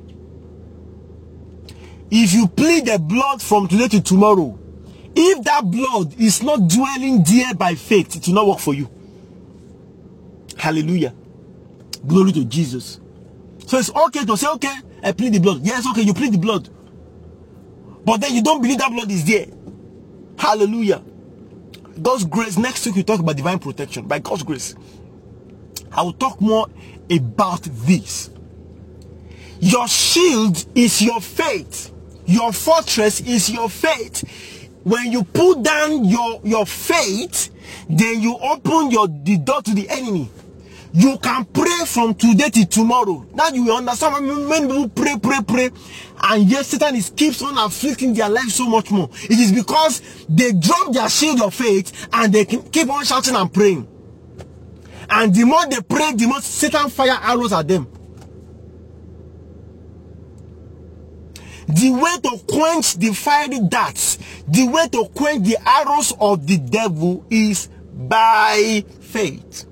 If you plead the blood from today to tomorrow, if that blood is not dwelling there by faith, it will not work for you. Hallelujah. Glory to Jesus. So it's okay to say, okay, I plead the blood. Yes, okay, you plead the blood. But then you don't believe that blood is there. Hallelujah. God's grace. Next week we talk about divine protection. By God's grace, I will talk more about this. Your shield is your faith. Your fortress is your faith. When you put down your, your faith, then you open your the door to the enemy. You can pray from today to tomorrow. Now you will understand when people pray, pray, pray, and yet Satan is keeps on afflicting their life so much more. It is because they drop their shield of faith and they keep on shouting and praying. And the more they pray, the more Satan fire arrows at them. The way to quench the fiery darts, the way to quench the arrows of the devil is by faith.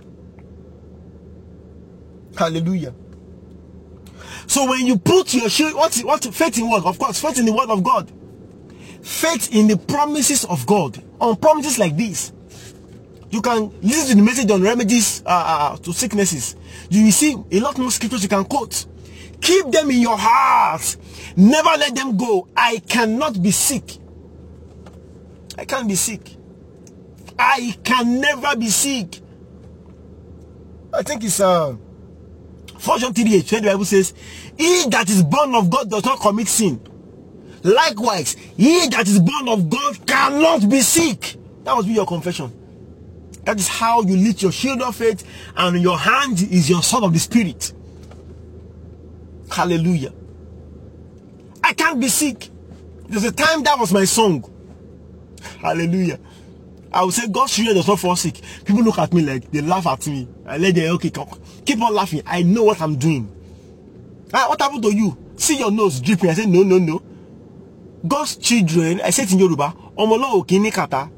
Hallelujah. So when you put your shield, what's what faith in what? Of course, faith in the word of God. Faith in the promises of God. On promises like this, you can listen to the message on remedies uh, uh, to sicknesses. You will see a lot more scriptures you can quote. Keep them in your heart. Never let them go. I cannot be sick. I can't be sick. I can never be sick. I think it's uh First John three eight, where the Bible says, he that is born of God does not commit sin. Likewise, he that is born of God cannot be sick. That must be your confession. That is how you lift your shield of faith, and in your hand is your sword of the Spirit. Hallelujah. I can't be sick. There's a time that was my song. Hallelujah. I would say God's children does not fall sick. People look at me like they laugh at me. I let them, okay, keep on laughing. I know what I'm doing. Ah, what happened to you? See your nose dripping. I said, no, no, no. God's children, I said in Yoruba, Omolo okini kata.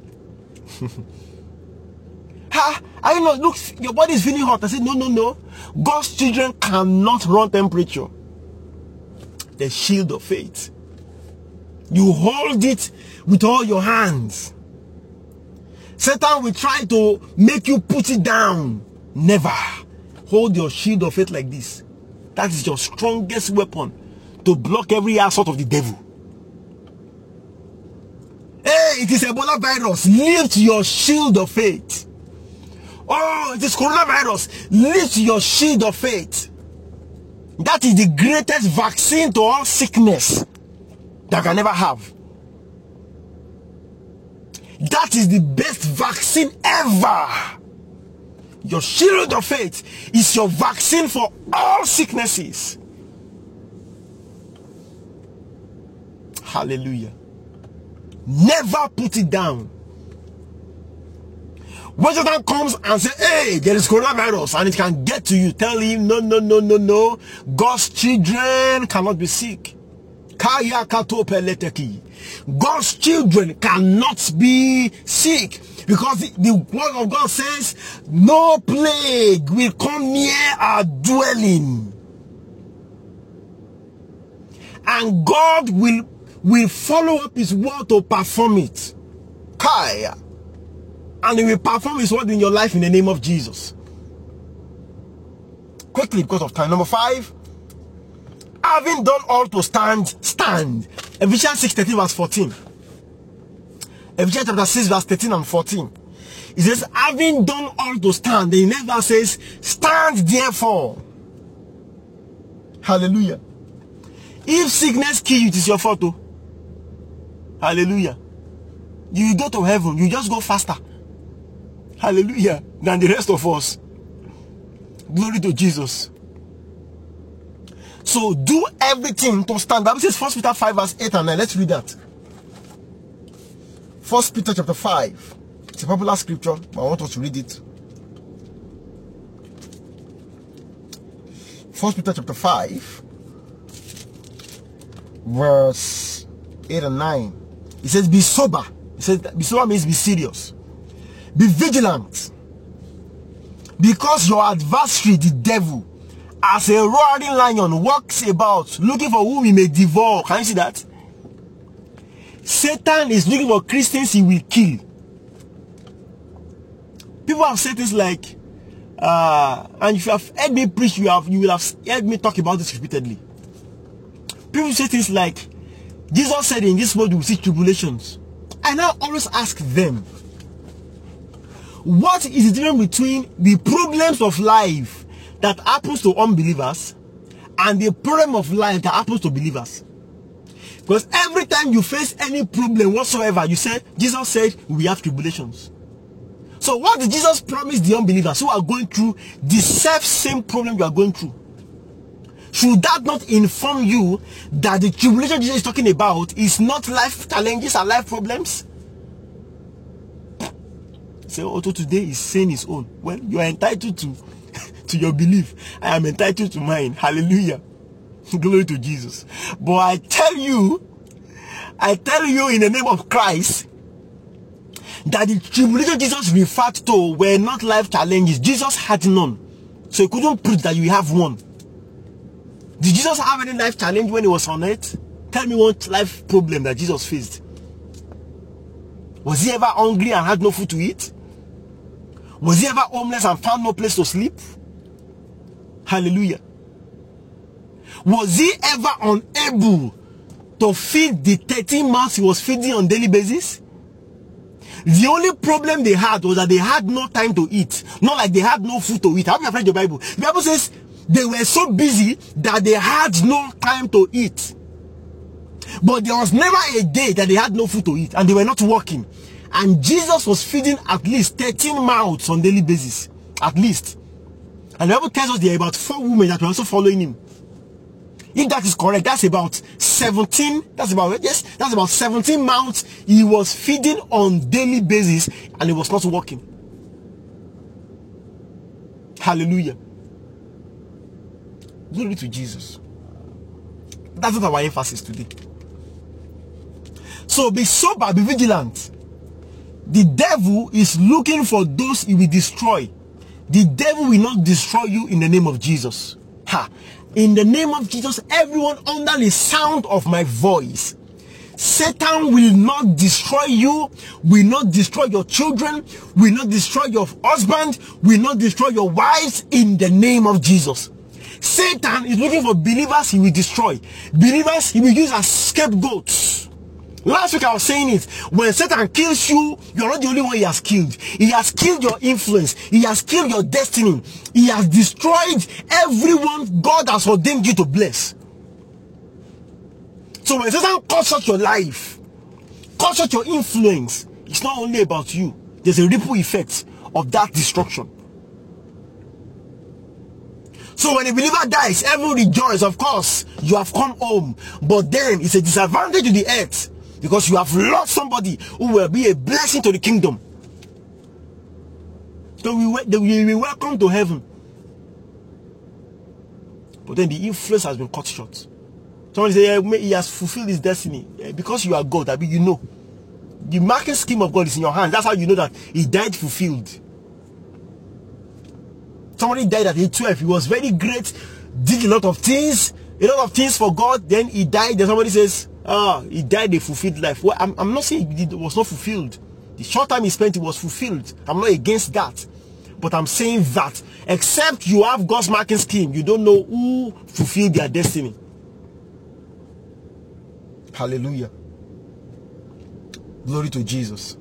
Ha, I know, look, your body is feeling hot. I said, no, no, no. God's children cannot run temperature. The shield of faith. You hold it with all your hands. Satan will try to make you put it down. Never. Hold your shield of faith like this. That is your strongest weapon to block every assault of the devil. Hey, it is Ebola virus. Lift your shield of faith. Oh, it is coronavirus. Lift your shield of faith. That is the greatest vaccine to all sickness that I can never have. That is the best vaccine ever. Your shield of faith is your vaccine for all sicknesses. Hallelujah. Never put it down. When Satan comes and says, hey, there is coronavirus and it can get to you, tell him, no, no, no, no, no. God's children cannot be sick. God's children cannot be sick, because the, the word of God says no plague will come near our dwelling, and God will will follow up his word to perform it. Kaya. And he will perform his word in your life in the name of Jesus. Quickly, because of time. Number five, having done all to stand, stand. Ephesians six thirteen verse fourteen. Ephesians chapter six verse thirteen and fourteen. It says, having done all to stand. The next verse says, stand therefore. Hallelujah. If sickness kill you, it is your fault too. Hallelujah. You go to heaven, you just go faster. Hallelujah. Than the rest of us. Glory to Jesus. So do everything to stand. That says First Peter five verse eight and nine. Let's read that. First Peter chapter five. It's a popular scripture, but I want us to read it. First Peter chapter five, verse eight and nine. It says, be sober. It says, be sober means be serious. Be vigilant. Because your adversary, the devil, as a roaring lion, walks about, looking for whom he may devour. Can you see that? Satan is looking for Christians he will kill. People have said things like, uh, and if you have heard me preach, you have you will have heard me talk about this repeatedly. People say things like, Jesus said, in this world you will see tribulations. I now always ask them, what is the difference between the problems of life that happens to unbelievers and the problem of life that happens to believers? Because every time you face any problem whatsoever, you say, Jesus said we have tribulations. So what did Jesus promise the unbelievers who are going through the self same problem you are going through? Should that not inform you that the tribulation Jesus is talking about is not life challenges and life problems? Say, oh, today is saying his own. Well, you are entitled to, to your belief. I am entitled to mine. Hallelujah. Glory to Jesus. But I tell you, I tell you in the name of Christ, that the tribulation Jesus referred to were not life challenges. Jesus had none. So he couldn't prove that you have one. Did Jesus have any life challenge when he was on earth? Tell me one life problem that Jesus faced. Was he ever hungry and had no food to eat? Was he ever homeless and found no place to sleep? Hallelujah. Was he ever unable to feed the thirteen mouths he was feeding on a daily basis? The only problem they had was that they had no time to eat. Not like they had no food to eat. Have you read your Bible? The Bible says they were so busy that they had no time to eat. But there was never a day that they had no food to eat and they were not working. And Jesus was feeding at least thirteen mouths on a daily basis. At least. And the Bible tells us there are about four women that were also following him. If that is correct, that's about seventeen. That's about, yes, that's about seventeen mouths he was feeding on daily basis and he was not working. Hallelujah. Glory to Jesus. That's not our emphasis today. So be sober, be vigilant. The devil is looking for those he will destroy. The devil will not destroy you in the name of Jesus. Ha! In the name of Jesus, everyone under the sound of my voice, Satan will not destroy you, will not destroy your children, will not destroy your husband, will not destroy your wives in the name of Jesus. Satan is looking for believers he will destroy. Believers he will use as scapegoats. Last week I was saying it, when Satan kills you, you are not the only one he has killed. He has killed your influence. He has killed your destiny. He has destroyed everyone God has ordained you to bless. So when Satan cuts out your life, cuts out your influence, it's not only about you. There's a ripple effect of that destruction. So when a believer dies, everyone rejoices. Of course, you have come home. But then it's a disadvantage to the earth, because you have lost somebody who will be a blessing to the kingdom. So we will be welcome to heaven. But then the influence has been cut short. Somebody say, yeah, he has fulfilled his destiny. Yeah, because you are God, I mean, you know. The marking scheme of God is in your hands. That's how you know that he died fulfilled. Somebody died at age twelve. He was very great, did a lot of things, a lot of things for God. Then he died. Then somebody says, ah, he died a fulfilled life. Well, I'm, I'm not saying it was not fulfilled. The short time he spent, it was fulfilled. I'm not against that. But I'm saying that except you have God's marking scheme, you don't know who fulfilled their destiny. Hallelujah. Glory to Jesus.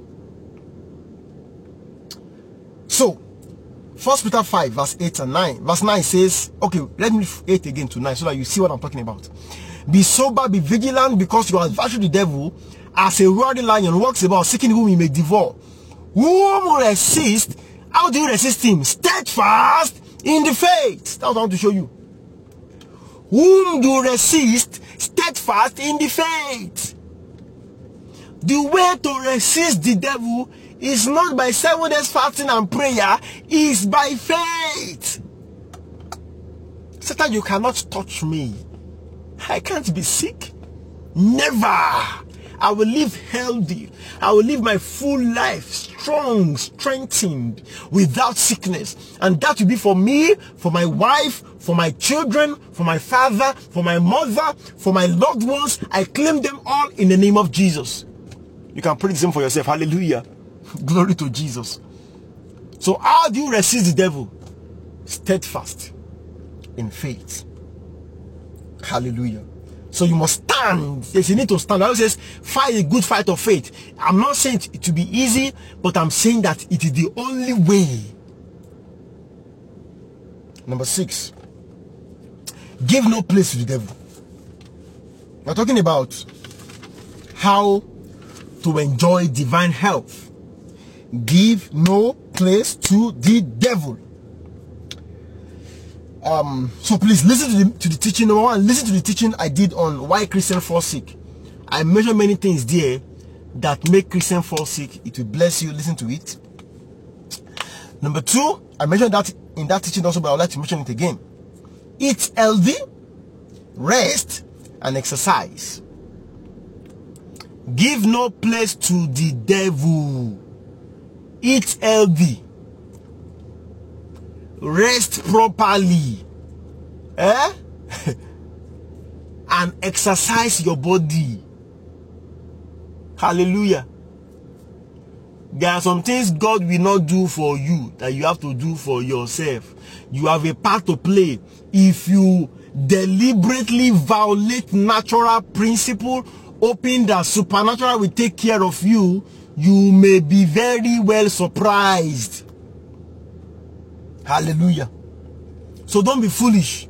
So, First Peter five, verse eight and nine. Verse nine says, okay, let me eight again to nine so that you see what I'm talking about. Be sober, be vigilant, because your adversary the devil, as a roaring lion, walks about seeking whom he may devour. Whom resist? How do you resist him? Steadfast in the faith. That's what I want to show you. Whom you resist, steadfast in the faith. The way to resist the devil is not by seven days fasting and prayer, is by faith. Satan, you cannot touch me. I can't be sick. Never. I will live healthy. I will live my full life strong, strengthened, without sickness. And that will be for me, for my wife, for my children, for my father, for my mother, for my loved ones. I claim them all in the name of Jesus. You can pray the same for yourself. Hallelujah. Glory to Jesus. So how do you resist the devil? Steadfast in faith. Hallelujah. So you must stand. Yes, you need to stand. The Bible says, fight a good fight of faith. I'm not saying it to be easy, but I'm saying that it is the only way. Number six, give no place to the devil. We're talking about how to enjoy divine health. Give no place to the devil. Um, so please listen to the, to the teaching. Number one, listen to the teaching I did on why Christians fall sick. I mentioned many things there that make Christians fall sick. It will bless you. Listen to it. Number two, I mentioned that in that teaching also, but I would like to mention it again. Eat healthy, rest, and exercise. Give no place to the devil. Eat healthy. Rest properly, eh? And exercise your body. Hallelujah. There are some things God will not do for you that you have to do for yourself. You have a part to play. If you deliberately violate natural principle, hoping that supernatural will take care of you, you may be very well surprised. Hallelujah. So don't be foolish.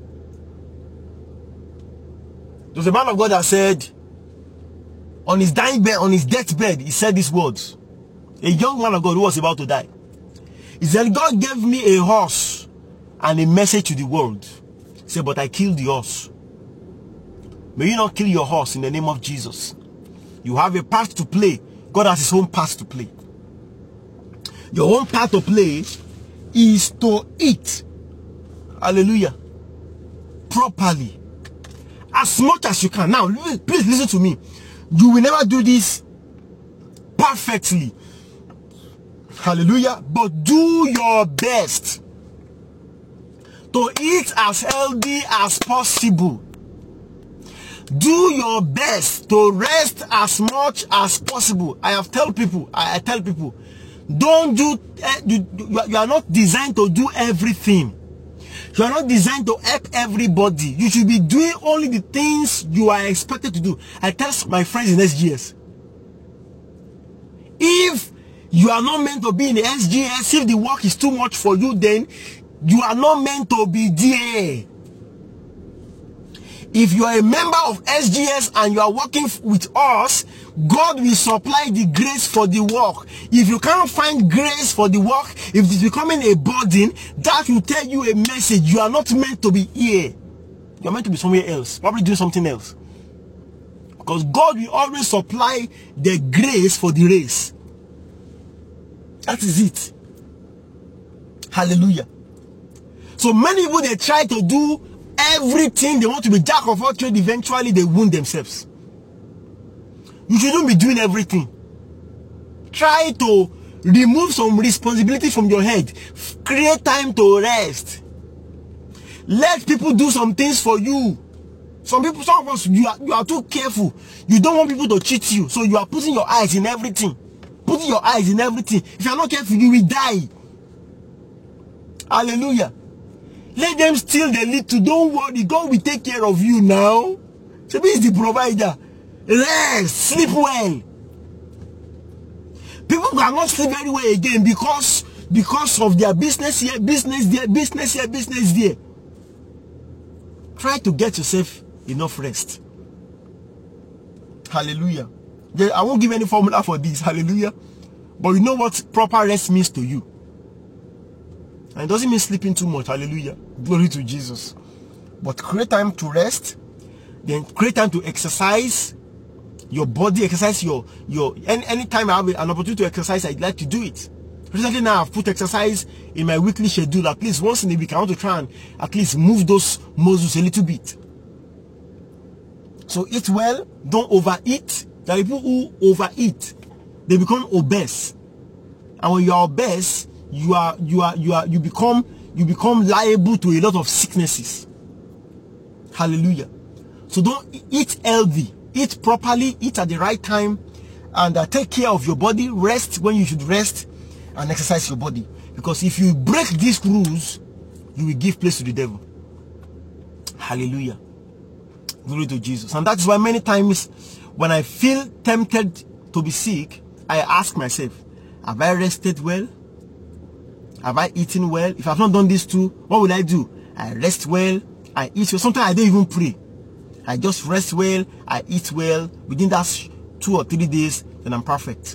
There's a man of God that said, on his dying bed, on his deathbed, he said these words. A young man of God who was about to die. He said, God gave me a horse and a message to the world. He said, but I killed the horse. May you not kill your horse in the name of Jesus. You have a part to play. God has his own part to play. Your own part to play is to eat, hallelujah, properly, as much as you can. Now, please listen to me. You will never do this perfectly, hallelujah, but do your best to eat as healthy as possible. Do your best to rest as much as possible. I have tell people, I, I tell people, don't do, uh, you, you are not designed to do everything. You are not designed to help everybody. You should be doing only the things you are expected to do. I tell my friends in S G S, if you are not meant to be in the S G S, if the work is too much for you, then you are not meant to be there. If you are a member of S G S and you are working with us, God will supply the grace for the work. If you can't find grace for the work, if it's becoming a burden, that will tell you a message. You are not meant to be here. You are meant to be somewhere else, probably doing something else. Because God will always supply the grace for the race. That is it. Hallelujah. So many people, they try to do everything. They want to be jack of all trades. Eventually they wound themselves. You shouldn't be doing everything. Try to remove some responsibility from your head. Create time to rest. Let people do some things for you. Some people, some of us, you are, you are too careful. You don't want people to cheat you, so you are putting your eyes in everything. Putting your eyes in everything. If you are not careful, you will die. Hallelujah. Let them steal the little. Don't worry. God will take care of you now. So he is the provider. Rest. Sleep well. People cannot sleep very well again because, because of their business here, business there, business here, business there. Try to get yourself enough rest. Hallelujah. I won't give any formula for this. Hallelujah. But you know what proper rest means to you. And it doesn't mean sleeping too much. Hallelujah. Glory to Jesus. But create time to rest. Then create time to exercise your body. Exercise your, your, any, anytime I have an opportunity to exercise, I'd like to do it. Recently now, I've put exercise in my weekly schedule. At least once in a week, I want to try and at least move those muscles a little bit. So eat well, don't overeat. There are people who overeat, they become obese. And when you are obese, you are you are you are you become you become liable to a lot of sicknesses. Hallelujah. So don't eat healthy, eat properly, eat at the right time, and uh, take care of your body. Rest when you should rest, and exercise your body. Because if you break these rules, you will give place to the devil. Hallelujah. Glory to Jesus. And that's why many times when I feel tempted to be sick, I ask myself, have I rested well? Have I eaten well? If I've not done these two, what will I do? I rest well, I eat well. Sometimes I don't even pray. I just rest well, I eat well. Within that two or three days, then I'm perfect.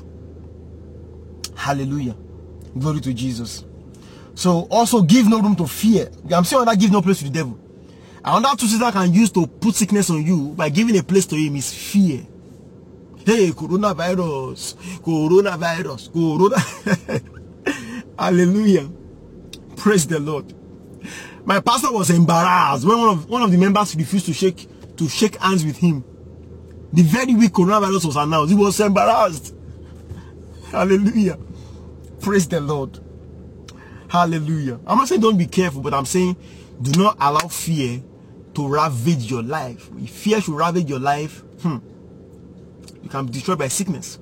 Hallelujah. Glory to Jesus. So also give no room to fear. I'm saying that give no place to the devil. Another two things that can use to put sickness on you by giving a place to him is fear. Hey, coronavirus, coronavirus, corona. Hallelujah. Praise the Lord. My pastor was embarrassed when one of one of the members refused to shake to shake hands with him. The very week coronavirus was announced, he was embarrassed. Hallelujah. Praise the Lord. Hallelujah. I'm not saying don't be careful, but I'm saying do not allow fear to ravage your life. If fear should ravage your life, hmm, you can be destroyed by sickness.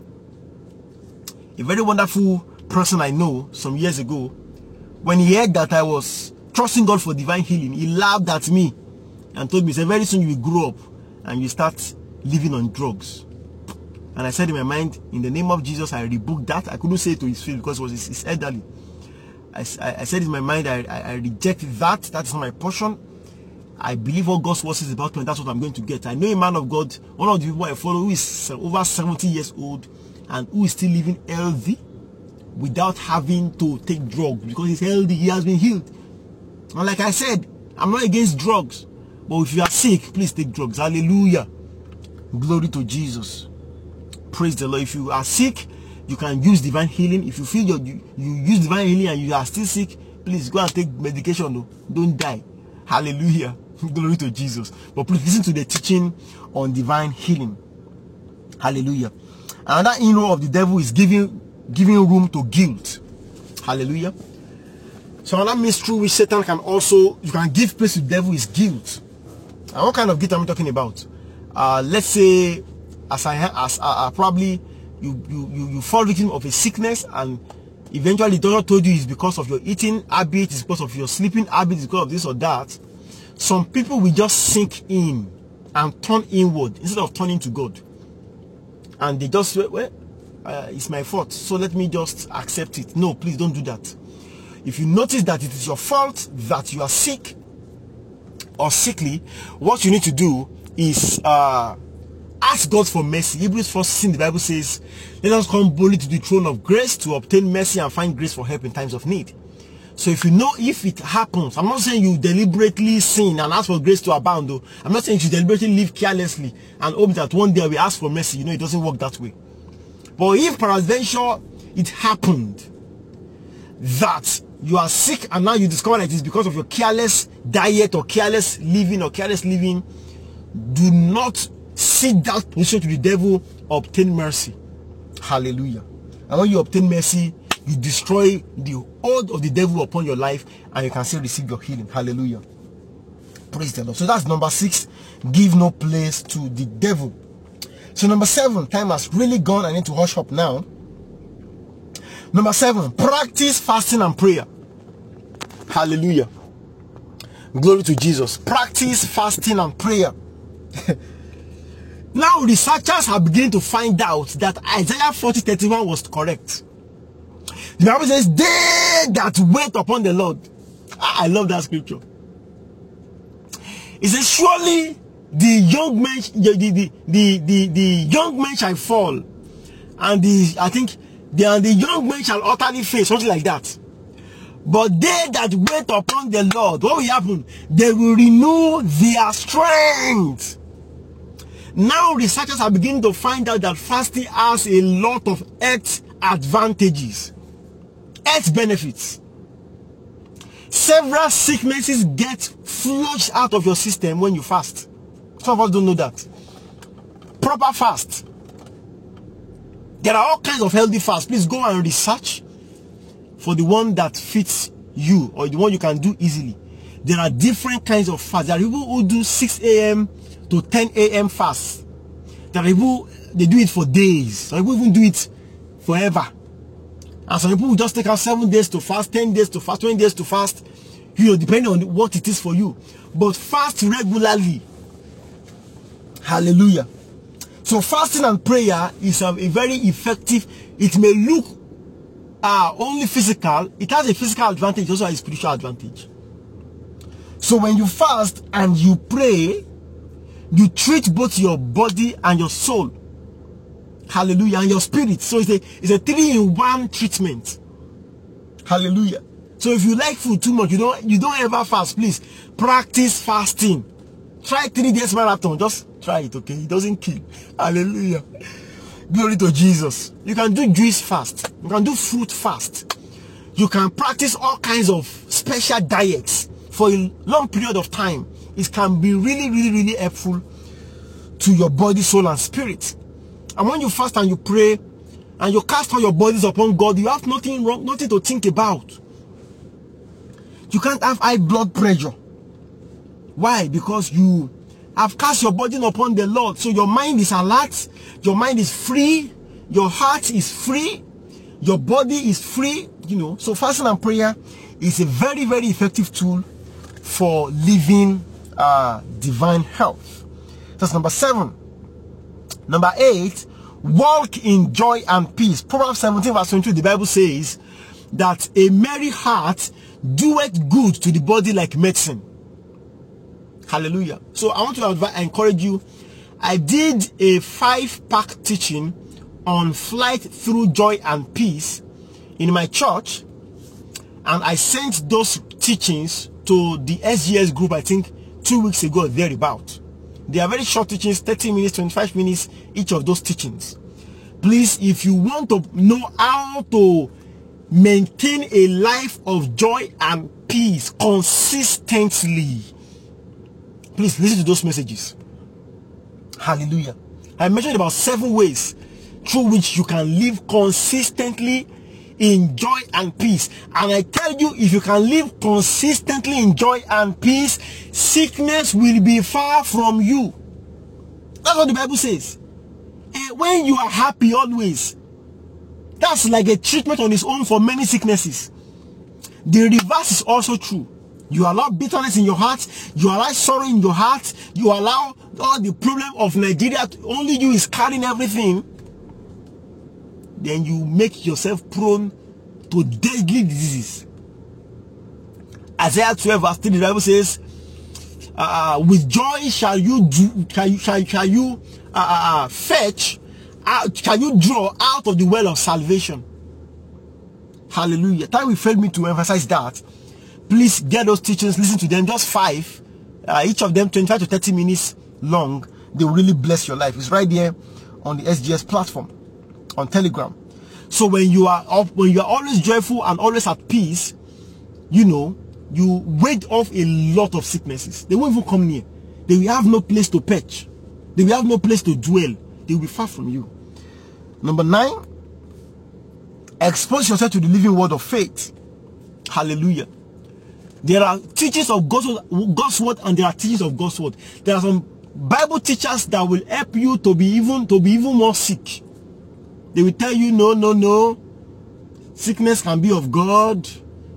A very wonderful person I know some years ago, when he heard that I was trusting God for divine healing, he laughed at me and told me, he said, very soon you will grow up and you start living on drugs. And I said in my mind, in the name of Jesus, I rebuked that. I couldn't say it to his face because it was his, his elderly. I, I, I said in my mind, I, I, I reject that. That's not my portion. I believe what God's word is about me, and that's what I'm going to get. I know a man of God, one of the people I follow, who is over seventy years old and who is still living healthy without having to take drugs because he's healthy, he has been healed. And like I said, I'm not against drugs, but if you are sick, please take drugs. Hallelujah. Glory to Jesus. Praise the Lord. If you are sick, you can use divine healing. If you feel you, you, you use divine healing and you are still sick, please go and take medication. No, don't die. Hallelujah. Glory to Jesus. But please listen to the teaching on divine healing. Hallelujah. Another inroad of the devil is giving giving room to guilt. Hallelujah. So another mystery which Satan can also, you can give place to the devil is guilt. And what kind of guilt am I talking about? Uh, let's say, as I as uh, uh, probably you, you you you fall victim of a sickness, and eventually the doctor told you it's because of your eating habit, it's because of your sleeping habit, it's because of this or that. Some people will just sink in and turn inward instead of turning to God, and they just say, well, uh, it's my fault, so let me just accept it. No, please don't do that. If you notice that it is your fault that you are sick or sickly, what you need to do is uh, ask God for mercy. Hebrews four sixteen, the Bible says, let us come boldly to the throne of grace to obtain mercy and find grace for help in times of need. So if you know, if it happens, I'm not saying you deliberately sin and ask for grace to abound, though. I'm not saying you deliberately live carelessly and hope that one day we ask for mercy. You know, it doesn't work that way. But if peradventure it happened that you are sick and now you discover that it is because of your careless diet or careless living or careless living, do not sit that position to the devil, obtain mercy. Hallelujah. And when you obtain mercy, you destroy the hold of the devil upon your life, and you can still receive your healing. Hallelujah. Praise the Lord. So that's number six. Give no place to the devil. So number seven, time has really gone. I need to hush up now. Number seven, practice fasting and prayer. Hallelujah. Glory to Jesus. Practice fasting and prayer. Now researchers are beginning to find out that Isaiah forty thirty-one was correct. The Bible says, they that wait upon the Lord. I love that scripture. It says, surely the young men, the the the the, the, the young men shall fall, and the I think the, and the young men shall utterly fail, something like that. But they that wait upon the Lord, what will happen? They will renew their strength. Now researchers are beginning to find out that fasting has a lot of health advantages. health benefits. Several sicknesses get flushed out of your system when you fast. Some of us don't know that. Proper fast. There are all kinds of healthy fasts. Please go and research for the one that fits you or the one you can do easily. There are different kinds of fasts. There are people who do six A M to ten A M fasts. There are people, they do it for days. Some people even do it forever. And some people will just take out seven days to fast, ten days to fast, twenty days to fast, you know, depending on what it is for you. But fast regularly. Hallelujah. So fasting and prayer is a, a very effective. It may look uh, only physical. It has a physical advantage, also has a spiritual advantage. So when you fast and you pray, you treat both your body and your soul. Hallelujah. And your spirit. So it's a, it's a three-in-one treatment. Hallelujah. So if you like food too much, you don't you don't ever fast, please. Practice fasting. Try three days marathon. Just try it, okay? It doesn't kill. Hallelujah. Glory to Jesus. You can do juice fast. You can do fruit fast. You can practice all kinds of special diets for a long period of time. It can be really, really, really helpful to your body, soul, and spirit. And when you fast and you pray and you cast all your bodies upon God, you have nothing wrong, nothing to think about. You can't have high blood pressure. Why? Because you have cast your burden upon the Lord. So your mind is alert, your mind is free, your heart is free, your body is free, you know. So fasting and prayer is a very, very effective tool for living uh, divine health. That's number seven. Number eight, walk in joy and peace. Proverbs seventeen verse twenty-two, the Bible says that a merry heart doeth good to the body like medicine. Hallelujah. So I want to advise, encourage you. I did a five-pack teaching on flight through joy and peace in my church, and I sent those teachings to the S G S group, I think two weeks ago, thereabout. They are very short teachings, thirty minutes, twenty-five minutes, each of those teachings. Please, if you want to know how to maintain a life of joy and peace consistently, please listen to those messages. Hallelujah. I mentioned about seven ways through which you can live consistently in joy and peace. And I tell you, if you can live consistently in joy and peace, sickness will be far from you. That's what the Bible says. And when you are happy always, that's like a treatment on its own for many sicknesses. The reverse is also true. You allow bitterness in your heart, you allow sorrow in your heart, you allow all the problem of Nigeria, only you is carrying everything, then you make yourself prone to deadly diseases. Isaiah twelve verse three, the Bible says, uh, with joy shall you do, shall you, shall, shall you uh, uh, fetch, uh, shall you draw out of the well of salvation. Hallelujah. Time will fail me to emphasize that. Please get those teachings, listen to them, just five, uh, each of them twenty-five to thirty minutes long. They will really bless your life. It's right there on the S G S platform, on Telegram. So when you are up, when you are always joyful and always at peace, you know, you ward off a lot of sicknesses. They won't even come near. They will have no place to perch. They will have no place to dwell. They will be far from you. Number nine, expose yourself to the living word of faith. Hallelujah. There are teachings of God's word, God's word, and there are teachings of God's word. There are some Bible teachers that will help you to be even to be even more sick. They will tell you, no, no, no. Sickness can be of God.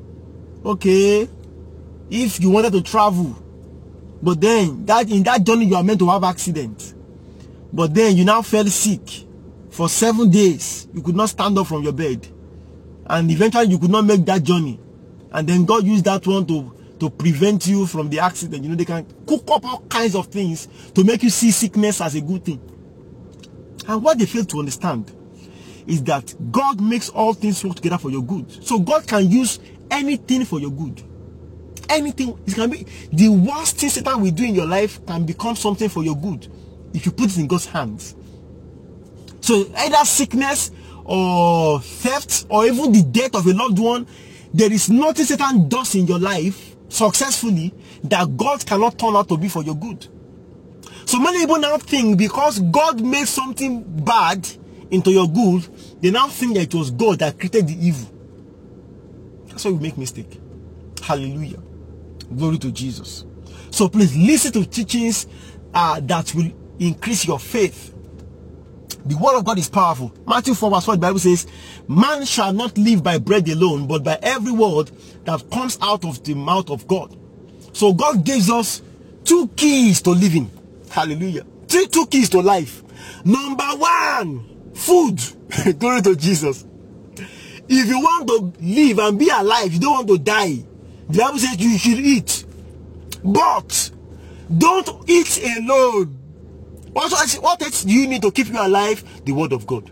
Okay. If you wanted to travel, but then that in that journey you are meant to have accident. But then you now fell sick for seven days. You could not stand up from your bed. And eventually you could not make that journey. And then God used that one to, to prevent you from the accident. You know, they can cook up all kinds of things to make you see sickness as a good thing. And what they fail to understand is that God makes all things work together for your good. So God can use anything for your good. Anything. It can be the worst thing Satan will do in your life can become something for your good if you put it in God's hands. So either sickness or theft, or even the death of a loved one, there is nothing Satan does in your life successfully that God cannot turn out to be for your good. So many people now think because God made something bad into your good, they now think that it was God that created the evil. That's why we make mistake. Hallelujah. Glory to Jesus. So please listen to teachings uh, that will increase your faith. The word of God is powerful. Matthew four verse four, the Bible says, man shall not live by bread alone, but by every word that comes out of the mouth of God. So God gives us two keys to living. Hallelujah. Three, two keys to life. Number one, food. Glory to Jesus. If you want to live and be alive, you don't want to die, the Bible says you should eat. But don't eat alone. What, what else do you need to keep you alive? The word of God.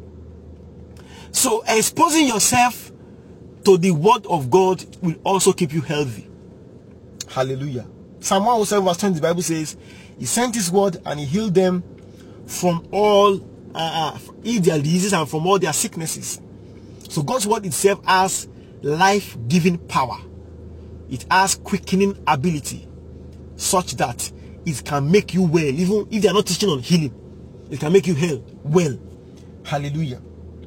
So exposing yourself to the word of God will also keep you healthy. Hallelujah. Psalm one oh seven verse twenty, the Bible says, he sent his word and he healed them from all uh, their diseases and from all their sicknesses. So God's word itself has life-giving power. It has quickening ability, such that it can make you well. Even if they are not teaching on healing, it can make you heal well. Hallelujah.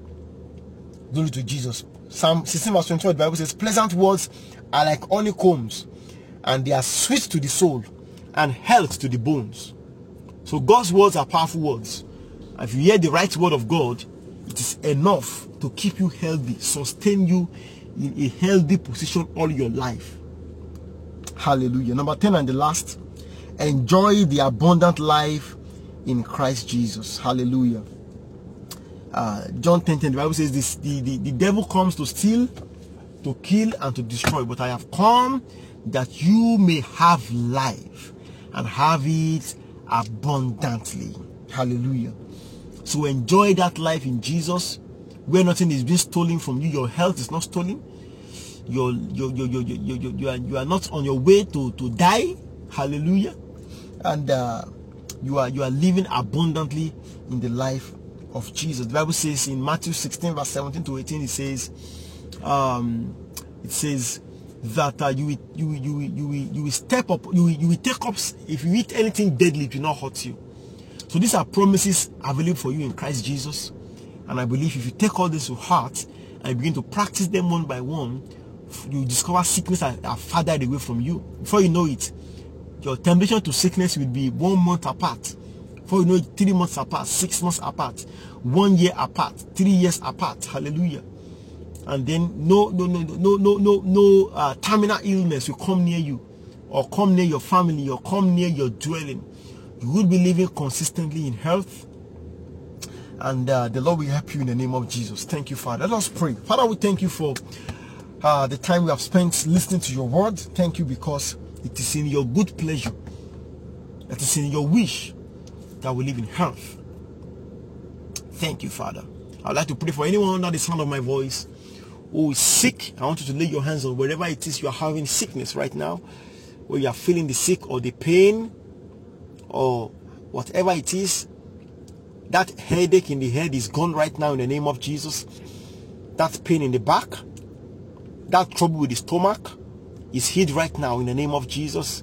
Glory to Jesus. Psalm sixteen verse twenty-four, the Bible says, pleasant words are like honeycombs, and they are sweet to the soul and health to the bones. So God's words are powerful words. If you hear the right word of God, it is enough to keep you healthy, sustain you in a healthy position all your life. Hallelujah. Number ten and the last, enjoy the abundant life in Christ Jesus. Hallelujah. Uh, John ten ten, the Bible says this: the, the, the devil comes to steal, to kill, and to destroy. But I have come that you may have life and have it abundantly. Hallelujah. So enjoy that life in Jesus, where nothing is being stolen from you. Your health is not stolen. You're, you're, you're, you're, you're, you're, you, are, you are not on your way to, to die. Hallelujah. And uh, you are you are living abundantly in the life of Jesus. The Bible says in Matthew sixteen verse seventeen to eighteen, it says, um, it says that uh, you will, you will, you will, you will, you will step up, you will, you will take up. If you eat anything deadly, it will not hurt you. So these are promises available for you in Christ Jesus. And I believe if you take all this to heart and begin to practice them one by one, you discover sickness are, are farther away from you. Before you know it, your temptation to sickness will be one month apart. Before you know it, three months apart, six months apart, one year apart, three years apart. Hallelujah. And then no, no, no, no, no, no, no uh, terminal illness will come near you, or come near your family, or come near your dwelling. You will be living consistently in health, and uh, the Lord will help you in the name of Jesus. Thank you, Father. Let us pray. Father, we thank you for uh, the time we have spent listening to your word. Thank you because it is in your good pleasure, it is in your wish that we live in health. Thank you, Father. I would like to pray for anyone under the sound of my voice who is sick. I want you to lay your hands on wherever it is you are having sickness right now, where you are feeling the sick or the pain or whatever it is. That headache in the head is gone right now in the name of Jesus. That pain in the back, that trouble with the stomach is healed right now in the name of Jesus.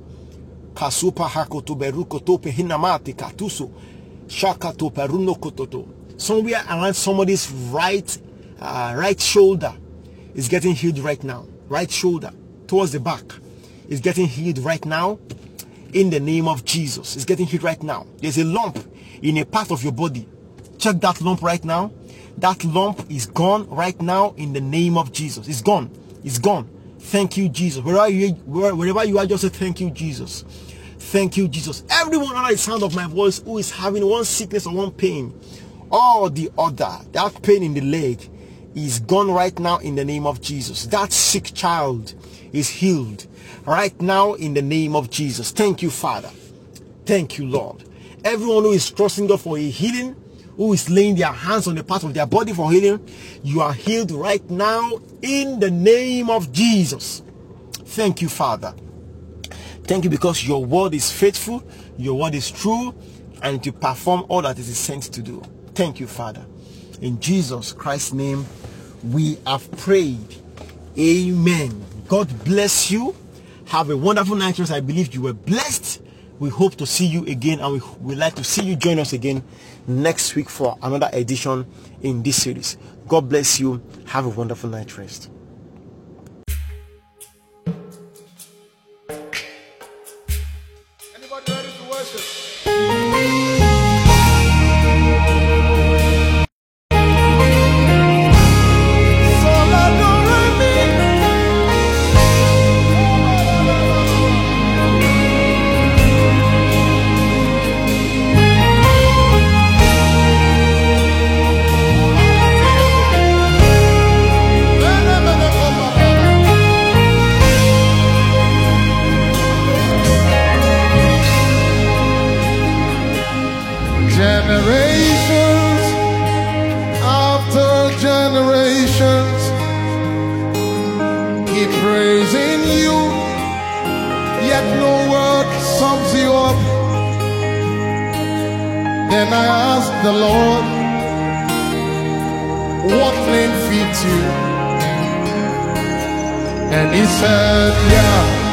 Somewhere around somebody's right uh, right shoulder is getting healed right now. Right shoulder towards the back is getting healed right now in the name of Jesus. It's getting healed right now. There's a lump in a part of your body. Check that lump right now. That lump is gone right now in the name of Jesus. It's gone. It's gone. Thank you, Jesus. Wherever you, wherever you are, just say thank you, Jesus. Thank you, Jesus. Everyone under the sound of my voice who is having one sickness or one pain or the other, that pain in the leg is gone right now in the name of Jesus. That sick child is healed right now in the name of Jesus. Thank you, Father. Thank you, Lord. Everyone who is trusting God for a healing, who is laying their hands on the part of their body for healing, you are healed right now in the name of Jesus. Thank you, Father. Thank you because your word is faithful, your word is true, and to perform all that it is sent to do. Thank you, Father. In Jesus Christ's name, we have prayed. Amen. God bless you. Have a wonderful night rest. I believe you were blessed. We hope to see you again, and we would like to see you join us again next week for another edition in this series. God bless you. Have a wonderful night rest.
Anybody ready to worship? Generations after generations keep praising you, yet no word sums you up. Then I asked the Lord, what name fits you? And he said, yeah,